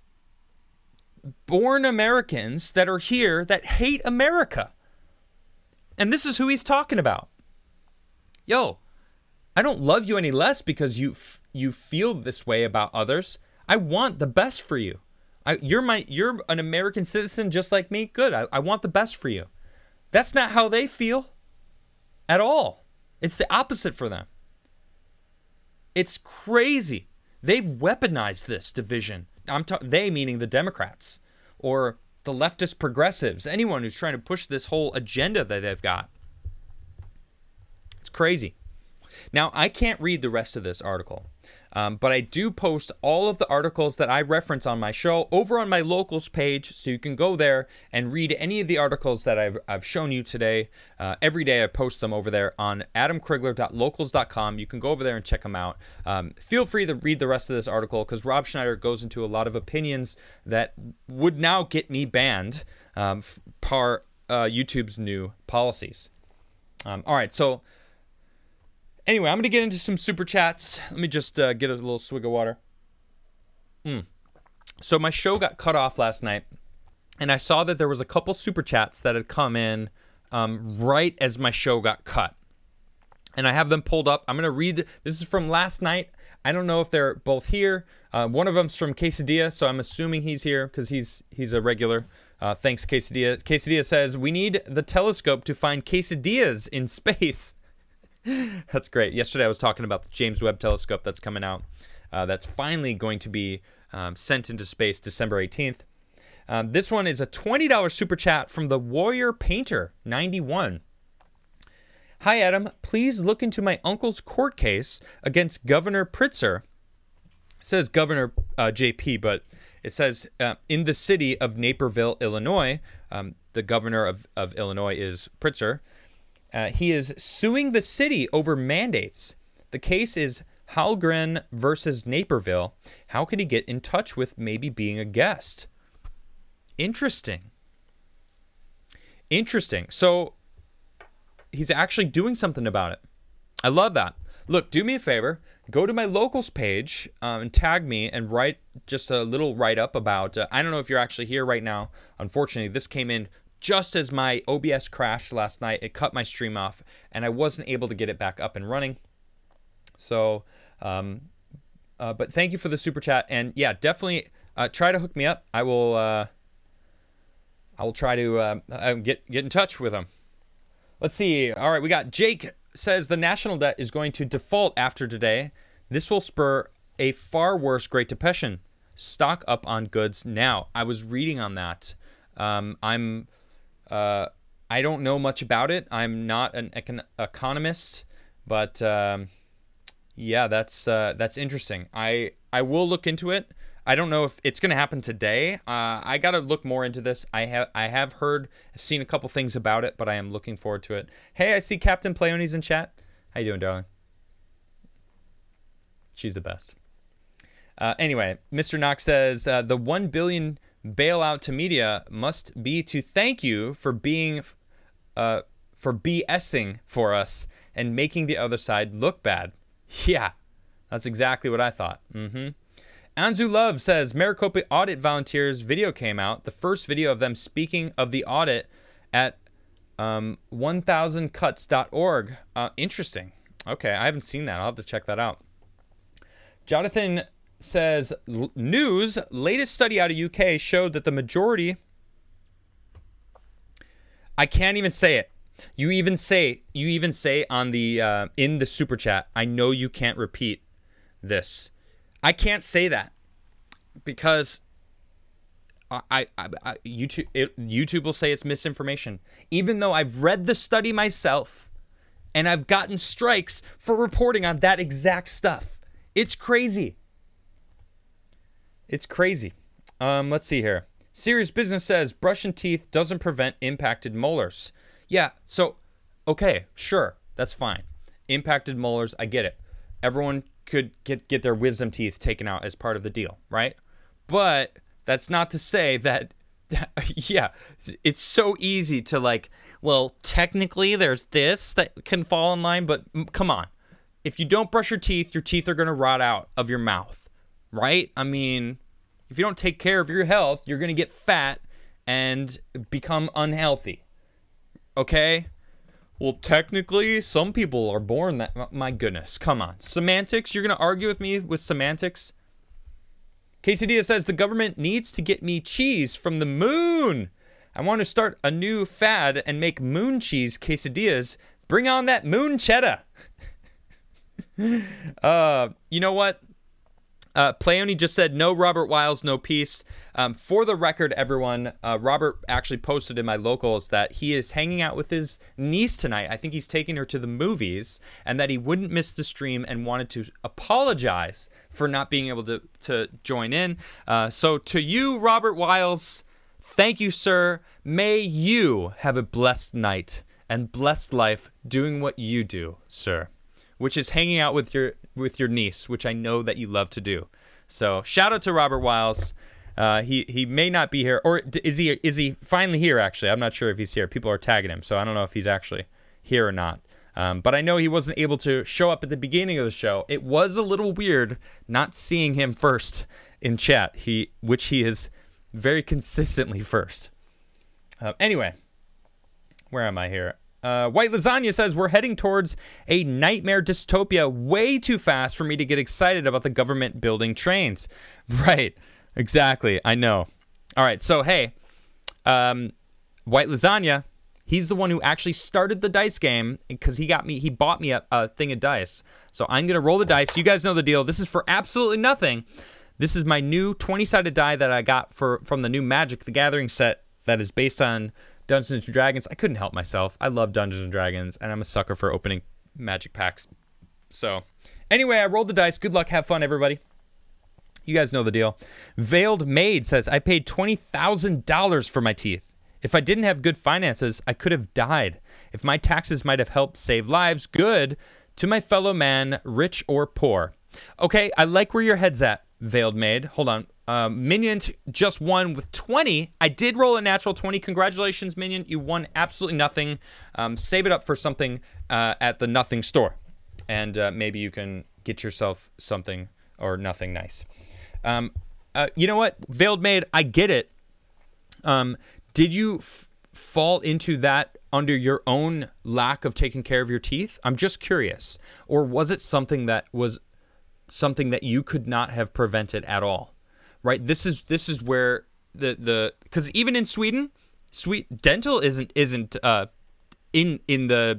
born Americans that are here that hate America. And this is who he's talking about. Yo, I don't love you any less because you f- you feel this way about others. I want the best for you. I, you're my you're an American citizen just like me. Good. I, I want the best for you. That's not how they feel at all. It's the opposite for them. It's crazy. They've weaponized this division. I'm ta- they meaning the Democrats or the leftist progressives, anyone who's trying to push this whole agenda that they've got. It's crazy. Now, I can't read the rest of this article, um, but I do post all of the articles that I reference on my show over on my locals page, so you can go there and read any of the articles that I've, I've shown you today. Uh, every day I post them over there on adam krigler dot locals dot com. You can go over there and check them out. Um, feel free to read the rest of this article because Rob Schneider goes into a lot of opinions that would now get me banned um, par uh, YouTube's new policies. Um, all right, so anyway, I'm going to get into some super chats. Let me just uh, get a little swig of water. Mm. So my show got cut off last night, and I saw that there was a couple super chats that had come in um, right as my show got cut. And I have them pulled up. I'm going to read. This is from last night. I don't know if they're both here. Uh, one of them's from Quesadilla, so I'm assuming he's here because he's he's a regular. Uh, thanks, Quesadilla. Quesadilla says, we need the telescope to find quesadillas in space. That's great. Yesterday I was talking about the James Webb Telescope that's coming out. Uh, that's finally going to be um, sent into space December eighteenth. Um, this one is a twenty dollars super chat from the Warrior Painter ninety-one. Hi, Adam. Please look into my uncle's court case against Governor Pritzker. It says Governor uh, J P, but it says uh, in the city of Naperville, Illinois. Um, the governor of, of Illinois is Pritzker. Uh, he is suing the city over mandates. The case is Hallgren versus Naperville. How could he get in touch with maybe being a guest? Interesting. Interesting. So he's actually doing something about it. I love that. Look, do me a favor. Go to my locals page um, and tag me and write just a little write-up about, uh, I don't know if you're actually here right now. Unfortunately, this came in just as my O B S crashed last night. It cut my stream off, and I wasn't able to get it back up and running. So, um, uh, but thank you for the super chat. And yeah, definitely uh, try to hook me up. I will, uh, I will try to uh, get, get in touch with him. Let's see. All right, we got Jake says the national debt is going to default after today. This will spur a far worse Great Depression. Stock up on goods now. I was reading on that. Um, I'm, uh, I don't know much about it. I'm not an econ- economist, but um, yeah, that's uh, that's interesting. I I will look into it. I don't know if it's going to happen today. Uh, I got to look more into this. I have I have heard, seen a couple things about it, but I am looking forward to it. Hey, I see Captain Playoni's in chat. How you doing, darling? She's the best. Uh, anyway, Mister Knox says, uh, the one billion bailout to media must be to thank you for being, uh, for BSing for us and making the other side look bad. Yeah, that's exactly what I thought. Mm-hmm. Anzu Love says, Maricopa audit volunteers video came out. The first video of them speaking of the audit at um, one thousand cuts dot org. Uh, interesting. Okay, I haven't seen that. I'll have to check that out. Jonathan says, news, latest study out of U K showed that the majority, I can't even say it. You even say, you even say on the, uh, in the super chat, I know you can't repeat this. I can't say that because I, I, I YouTube it, YouTube will say it's misinformation, even though I've read the study myself and I've gotten strikes for reporting on that exact stuff. It's crazy. It's crazy. Um, let's see here. Serious Business says brushing teeth doesn't prevent impacted molars. Yeah. So, okay, sure, that's fine. Impacted molars, I get it. Everyone could get, get their wisdom teeth taken out as part of the deal, right? But that's not to say that, yeah, it's so easy to like, well, technically there's this that can fall in line, but come on. If you don't brush your teeth, your teeth are going to rot out of your mouth, right? I mean, if you don't take care of your health, you're going to get fat and become unhealthy, okay? Well, technically, some people are born that... My goodness, come on. Semantics? You're going to argue with me with semantics? Quesadilla says, the government needs to get me cheese from the moon. I want to start a new fad and make moon cheese quesadillas. Bring on that moon cheddar. uh, you know what? Uh, Playoni just said, no Robert Wiles, no peace. Um, for the record, everyone, uh, Robert actually posted in my locals that he is hanging out with his niece tonight. I think he's taking her to the movies, and that he wouldn't miss the stream and wanted to apologize for not being able to, to join in. Uh, so to you, Robert Wiles, thank you, sir. May you have a blessed night and blessed life doing what you do, sir, which is hanging out with your with your niece, which I know that you love to do. So shout out to Robert Wiles. Uh, he he may not be here, or is he is he finally here? Actually, I'm not sure if he's here. People are tagging him, so I don't know if he's actually here or not. Um, but I know he wasn't able to show up at the beginning of the show. It was a little weird not seeing him first in chat. He which he is very consistently first. Uh, anyway, where am I here? Uh, White Lasagna says, we're heading towards a nightmare dystopia way too fast for me to get excited about the government building trains. Right. Exactly. I know. All right. So, hey, um, White Lasagna, he's the one who actually started the dice game because he got me, he bought me a, a thing of dice. So I'm going to roll the dice. You guys know the deal. This is for absolutely nothing. This is my new twenty-sided die that I got for from the new Magic the Gathering set that is based on Dungeons and Dragons. I couldn't help myself. I love Dungeons and Dragons, and I'm a sucker for opening Magic packs. So, anyway, I rolled the dice. Good luck. Have fun, everybody. You guys know the deal. Veiled Maid says, I paid twenty thousand dollars for my teeth. If I didn't have good finances, I could have died. If my taxes might have helped save lives, good. To my fellow man, rich or poor. Okay, I like where your head's at, Veiled Maid. Hold on. Um, Minion just won with twenty. I did roll a natural twenty. Congratulations, Minion. You won absolutely nothing. Um, save it up for something uh, at the Nothing store. And uh, maybe you can get yourself something or nothing nice. Um, uh, you know what? Veiled Maid, I get it. Um, did you f- fall into that under your own lack of taking care of your teeth? I'm just curious. Or was it something that was something that you could not have prevented at all? Right, this is this is where the the because even in Sweden, sweet dental isn't isn't uh, in in the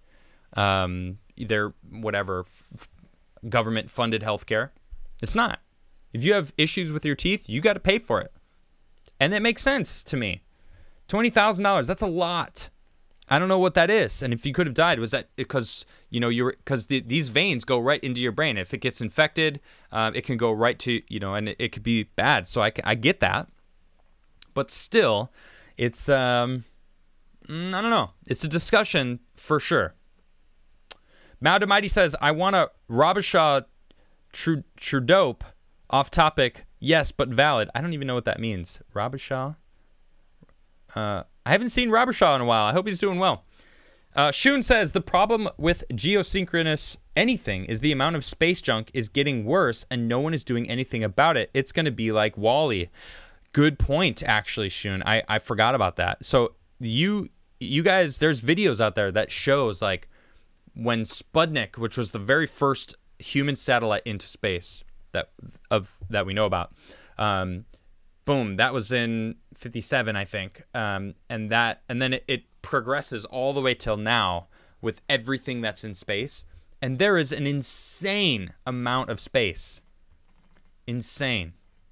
um their whatever f- government funded healthcare. It's not. If you have issues with your teeth, you got to pay for it, and that makes sense to me. Twenty thousand dollars, that's a lot. I don't know what that is, and if you could have died, was that because you know you're because the, these veins go right into your brain. If it gets infected, um, it can go right to you know, and it, it could be bad. So I, I get that, but still, it's um, I don't know. It's a discussion for sure. Mao Mighty says, I want a Robichaud Trudeau off topic. Yes, but valid. I don't even know what that means. Robichaud. Uh. I haven't seen Robichaud in a while. I hope he's doing well. Uh, Shun says, the problem with geosynchronous anything is the amount of space junk is getting worse and no one is doing anything about it. It's going to be like WALL-E. Good point, actually, Shun. I, I forgot about that. So you you guys, there's videos out there that shows like when Sputnik, which was the very first human satellite into space that of that we know about, um, boom, that was in fifty-seven, I think. Um, and that, and then it, it progresses all the way till now with everything that's in space. And there is an insane amount of space. Insane.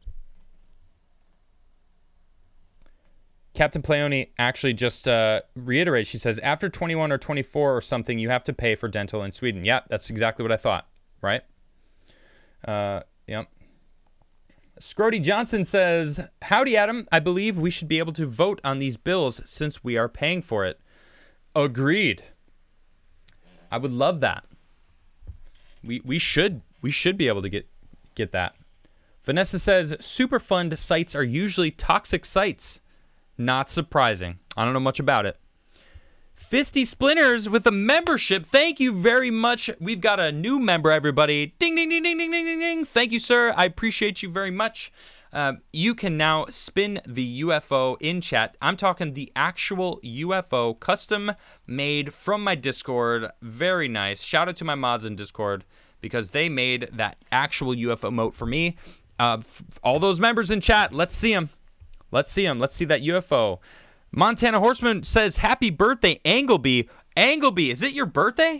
Captain Playoni actually just uh, reiterates. She says, after twenty-one or twenty-four or something, you have to pay for dental in Sweden. Yep, that's exactly what I thought, right? Uh, yep. Scrody Johnson says, howdy, Adam. I believe we should be able to vote on these bills since we are paying for it. Agreed. I would love that. We we should we should be able to get get that. Vanessa says, Superfund sites are usually toxic sites. Not surprising. I don't know much about it. Fisty Splinters with a membership. Thank you very much. We've got a new member, everybody. Ding, ding, ding, ding, ding, ding, ding, ding. Thank you, sir. I appreciate you very much. Uh, you can now spin the U F O in chat. I'm talking the actual U F O, custom made from my Discord. Very nice. Shout out to my mods in Discord because they made that actual U F O emote for me. Uh, f- all those members in chat, let's see them. Let's see them. Let's see that U F O. Montana Horseman says, happy birthday, Angleby. Angleby, is it your birthday?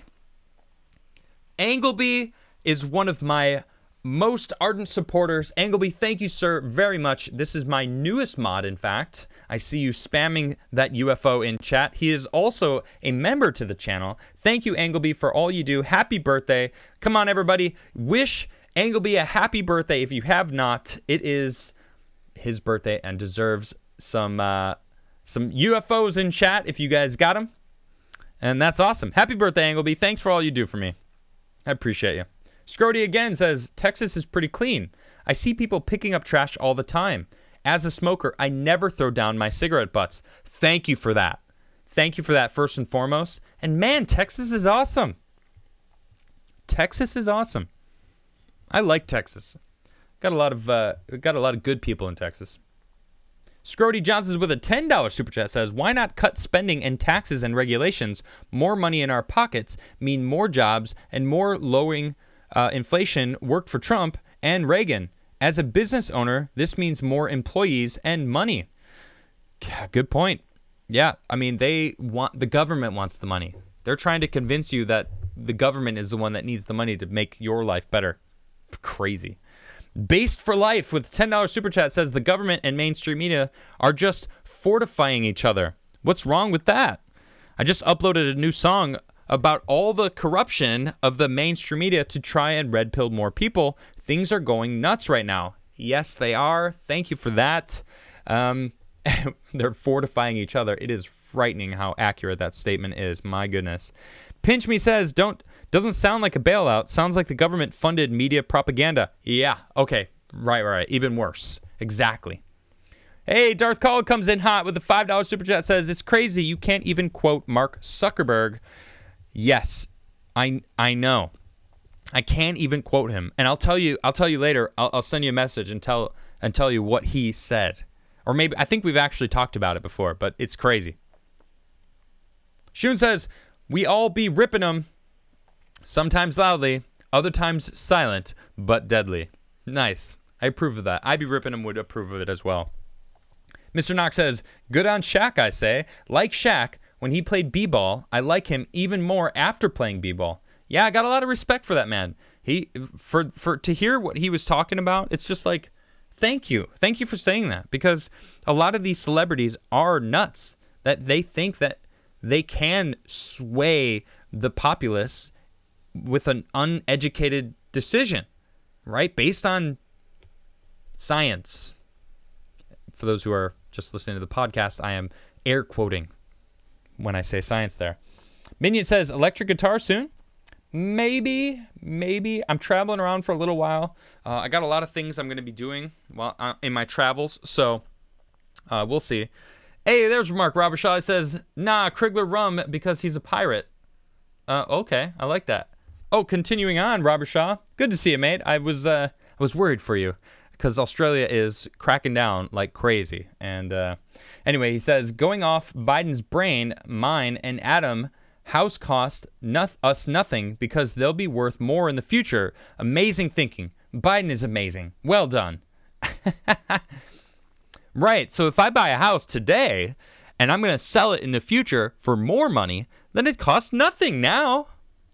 Angleby is one of my most ardent supporters. Angleby, thank you, sir, very much. This is my newest mod, in fact. I see you spamming that U F O in chat. He is also a member to the channel. Thank you, Angleby, for all you do. Happy birthday. Come on, everybody. Wish Angleby a happy birthday. If you have not, it is his birthday and deserves some... Uh, Some U F Os in chat if you guys got them. And that's awesome. Happy birthday, Angleby. Thanks for all you do for me. I appreciate you. Scrody again says, Texas is pretty clean. I see people picking up trash all the time. As a smoker, I never throw down my cigarette butts. Thank you for that. Thank you for that first and foremost. And man, Texas is awesome. Texas is awesome. I like Texas. Got a lot of uh, got a lot of good people in Texas. Scrody Johnson's with a ten dollars super chat says, why not cut spending and taxes and regulations? More money in our pockets mean more jobs and more lowering uh, inflation worked for Trump and Reagan. As a business owner, this means more employees and money. Good point. Yeah, I mean, they want the government wants the money. They're trying to convince you that the government is the one that needs the money to make your life better. Crazy. Based for Life with ten dollars super chat says the government and mainstream media are just fortifying each other. What's wrong with that? I just uploaded a new song about all the corruption of the mainstream media to try and red pill more people. Things are going nuts right now. Yes, they are. Thank you for that. Um, they're fortifying each other. It is frightening how accurate that statement is. My goodness. Pinch Me says, don't doesn't sound like a bailout. Sounds like the government funded media propaganda. Yeah, okay. Right, right. Even worse. Exactly. Hey, Darth Call comes in hot with the five dollars super chat says, it's crazy you can't even quote Mark Zuckerberg. Yes, I I know. I can't even quote him. And I'll tell you I'll tell you later. I'll, I'll send you a message and tell and tell you what he said. Or maybe I think we've actually talked about it before, but it's crazy. Shun says, we all be ripping them. Sometimes loudly, other times silent, but deadly. Nice. I approve of that. I be ripping them would approve of it as well. Mister Knox says, good on Shaq, I say. Like Shaq, when he played b-ball, I like him even more after playing b-ball. Yeah, I got a lot of respect for that man. He for for to hear what he was talking about, it's just like, thank you. Thank you for saying that. Because a lot of these celebrities are nuts. That they think that they can sway the populace with an uneducated decision, right? Based on science. For those who are just listening to the podcast, I am air quoting when I say science there. Minion says, electric guitar soon? Maybe, maybe. I'm traveling around for a little while. Uh, I got a lot of things I'm going to be doing while uh, in my travels, so uh, we'll see. Hey, there's Mark Robershaw. He says, nah, Krigler rum because he's a pirate. Uh, okay, I like that. Oh, continuing on, Robershaw. Good to see you, mate. I was uh, I was worried for you because Australia is cracking down like crazy. And uh, anyway, he says, going off Biden's brain, mine, and Adam, house cost noth- us nothing because they'll be worth more in the future. Amazing thinking. Biden is amazing. Well done. Right. So if I buy a house today and I'm going to sell it in the future for more money, then it costs nothing now.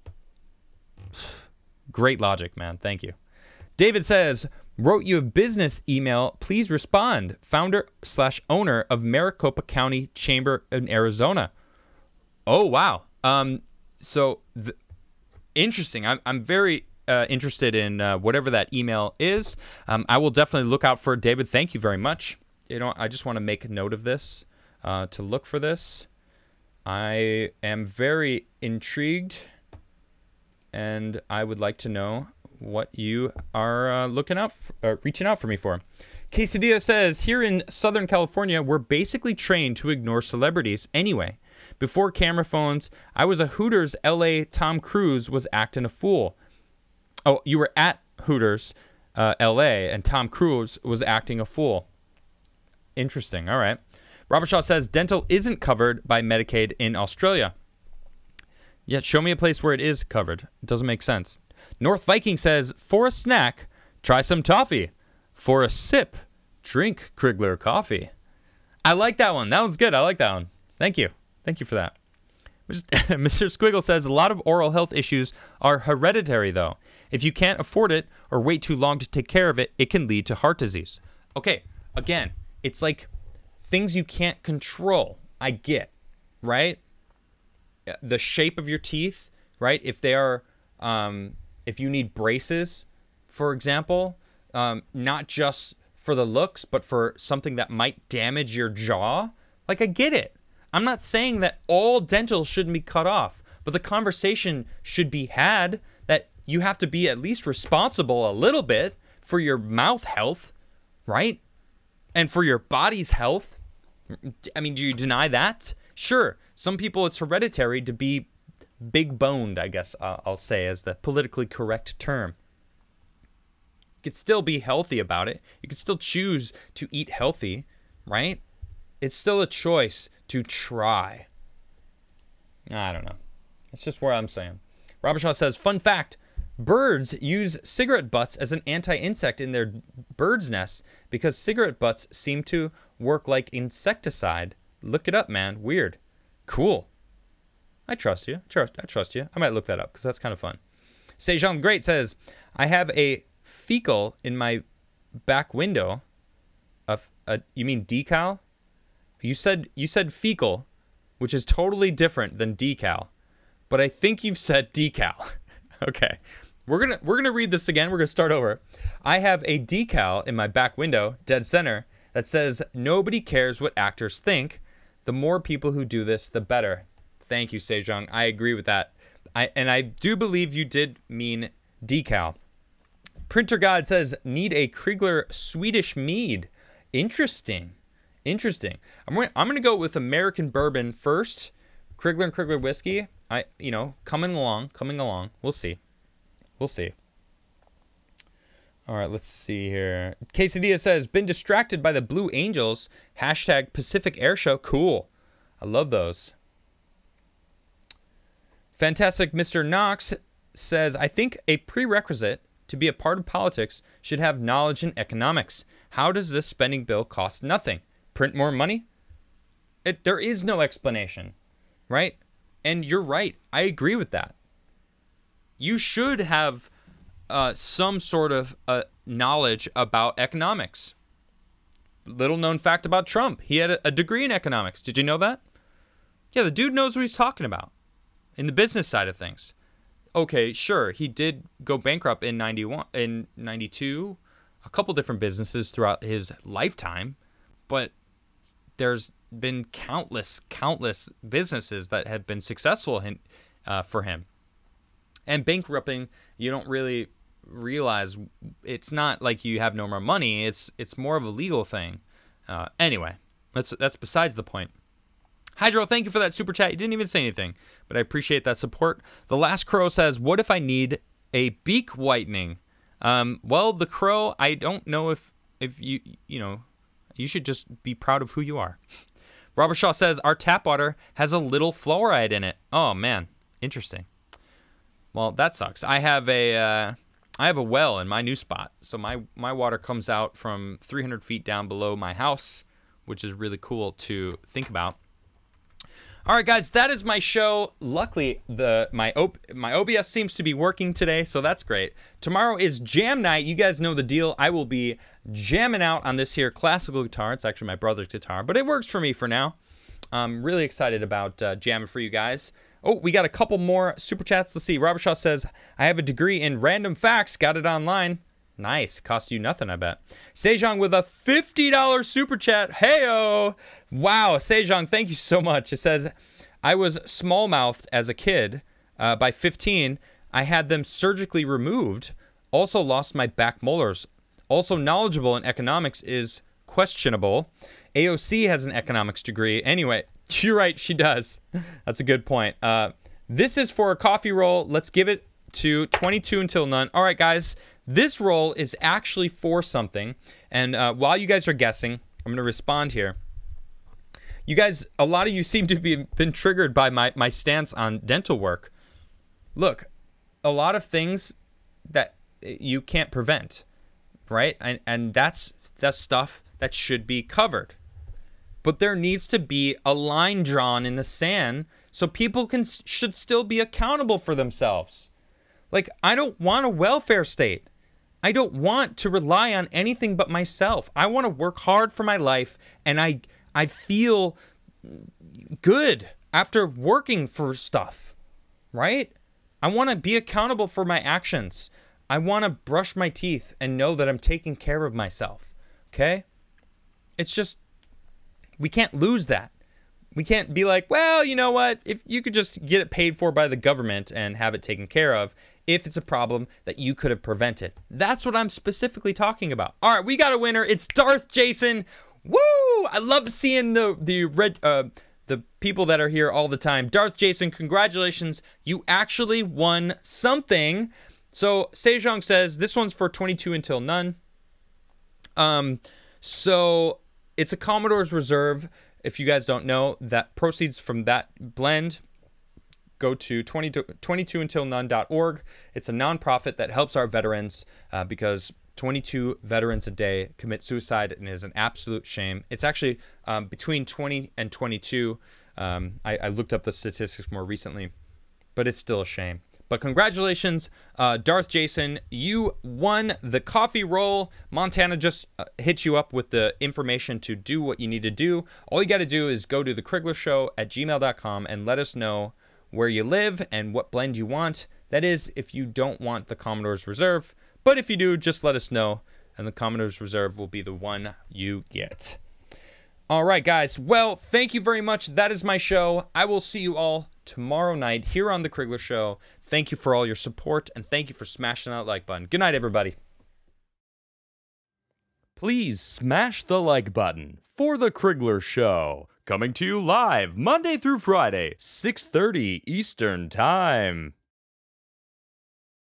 Great logic, man. Thank you. David says, wrote you a business email. Please respond. Founder slash owner of Maricopa County Chamber in Arizona. Oh, wow. Um, so th- interesting. I'm, I'm very uh, interested in uh, whatever that email is. Um, I will definitely look out for it. David, thank you very much. You know, I just want to make a note of this, uh, to look for this. I am very intrigued, and I would like to know what you are uh, looking out, for, uh, reaching out for me for. Quesadilla says, here in Southern California, we're basically trained to ignore celebrities anyway. Before camera phones, I was a Hooters L A Tom Cruise was acting a fool. Oh, you were at Hooters uh, L A and Tom Cruise was acting a fool. Interesting. All right. Robert Shaw says, dental isn't covered by Medicaid in Australia. Yet show me a place where it is covered. It doesn't make sense. North Viking says, for a snack, try some toffee. For a sip, drink Krigler coffee. I like that one. That was good. I like that one. Thank you. Thank you for that. Mister Squiggle says, a lot of oral health issues are hereditary, though. If you can't afford it or wait too long to take care of it, it can lead to heart disease. Okay, again, it's like things you can't control. I get, right? The shape of your teeth, right? If they are, um, if you need braces, for example, um, not just for the looks, but for something that might damage your jaw, like I get it. I'm not saying that all dental shouldn't be cut off, but the conversation should be had that you have to be at least responsible a little bit for your mouth health, right? And for your body's health, I mean, do you deny that? Sure. Some people, it's hereditary to be big boned, I guess uh, I'll say, as the politically correct term. You could still be healthy about it. You could still choose to eat healthy, right? It's still a choice to try. I don't know. It's just what I'm saying. Robert Shaw says, fun fact, birds use cigarette butts as an anti-insect in their bird's nests because cigarette butts seem to work like insecticide. Look it up, man. Weird. Cool. I trust you. Trust, I trust you. I might look that up because that's kind of fun. Sejong Great says, I have a fecal in my back window. A, a, you mean decal? You said you said fecal, which is totally different than decal. But I think you've said decal. Okay. We're going to we're going to read this again. We're going to start over. I have a decal in my back window, dead center, that says nobody cares what actors think. The more people who do this, the better. Thank you, Sejong. I agree with that. I and I do believe you did mean decal. Printer God says need a Kriegler Swedish mead. Interesting. Interesting. I'm going I'm going to go with American bourbon first. Kriegler and Kriegler whiskey. I you know, coming along, coming along. We'll see. We'll see. All right, let's see here. Quesadilla says, been distracted by the Blue Angels. Hashtag Pacific Air Show. Cool. I love those. Fantastic Mister Knox says, I think a prerequisite to be a part of politics should have knowledge in economics. How does this spending bill cost nothing? Print more money? It, there is no explanation, right? And you're right. I agree with that. You should have uh, some sort of uh, knowledge about economics. Little known fact about Trump. He had a, a degree in economics. Did you know that? Yeah, the dude knows what he's talking about in the business side of things. Okay, sure, he did go bankrupt in ninety-one, in ninety-two, a couple different businesses throughout his lifetime, but there's been countless, countless businesses that have been successful in, uh, for him. And bankrupting, you don't really realize it's not like you have no more money. It's it's more of a legal thing. Uh, anyway, that's that's besides the point. Hydro, thank you for that super chat. You didn't even say anything, but I appreciate that support. The Last Crow says, what if I need a beak whitening? Um, well, the Crow, I don't know if, if you, you know, you should just be proud of who you are. Robert Shaw says, our tap water has a little fluoride in it. Oh, man. Interesting. Well, that sucks. I have a, uh, I have a well in my new spot. So my, my water comes out from three hundred feet down below my house, which is really cool to think about. All right, guys, that is my show. Luckily, the my O, my O B S seems to be working today, so that's great. Tomorrow is jam night. You guys know the deal. I will be jamming out on this here classical guitar. It's actually my brother's guitar, but it works for me for now. I'm really excited about uh, jamming for you guys. Oh, we got a couple more super chats. Let's see. Robert Shaw says, I have a degree in random facts. Got it online. Nice. Cost you nothing, I bet. Sejong with a fifty dollars super chat. Hey-o. Wow. Sejong, thank you so much. It says, I was small-mouthed as a kid. Uh, by fifteen, I had them surgically removed. Also lost my back molars. Also knowledgeable in economics is questionable. A O C has an economics degree. Anyway, you're right. She does. That's a good point. Uh, this is for a coffee roll. Let's give it to twenty-two until none. All right, guys. This roll is actually for something, and uh, while you guys are guessing, I'm going to respond here. You guys, a lot of you seem to be been triggered by my, my stance on dental work. Look, a lot of things that you can't prevent, right? And, and that's, that's stuff that should be covered. But there needs to be a line drawn in the sand so people can should still be accountable for themselves. Like, I don't want a welfare state. I don't want to rely on anything but myself. I want to work hard for my life, and I I feel good after working for stuff, right? I want to be accountable for my actions. I want to brush my teeth and know that I'm taking care of myself, okay? It's just, we can't lose that. We can't be like, well, you know what? If you could just get it paid for by the government and have it taken care of, if it's a problem that you could have prevented. That's what I'm specifically talking about. All right, we got a winner. It's Darth Jason. Woo! I love seeing the the red uh the people that are here all the time. Darth Jason, congratulations. You actually won something. So Sejong says this one's for twenty-two until none. Um so it's a Commodore's Reserve. If you guys don't know, that proceeds from that blend go to twenty-two until none dot org. It's a nonprofit that helps our veterans uh, because twenty-two veterans a day commit suicide, and it is an absolute shame. It's actually um, between twenty and twenty-two. Um, I, I looked up the statistics more recently, but it's still a shame. But congratulations, uh, Darth Jason. You won the coffee roll. Montana just uh, hit you up with the information to do what you need to do. All you got to do is go to the Krigler Show at gmail dot com and let us know where you live and what blend you want. That is, if you don't want the Commodore's Reserve. But if you do, just let us know, and the Commodore's Reserve will be the one you get. All right, guys. Well, thank you very much. That is my show. I will see you all tomorrow night here on The Krigler Show. Thank you for all your support, and thank you for smashing that like button. Good night, everybody. Please smash the like button for The Krigler Show. Coming to you live Monday through Friday, six thirty Eastern Time.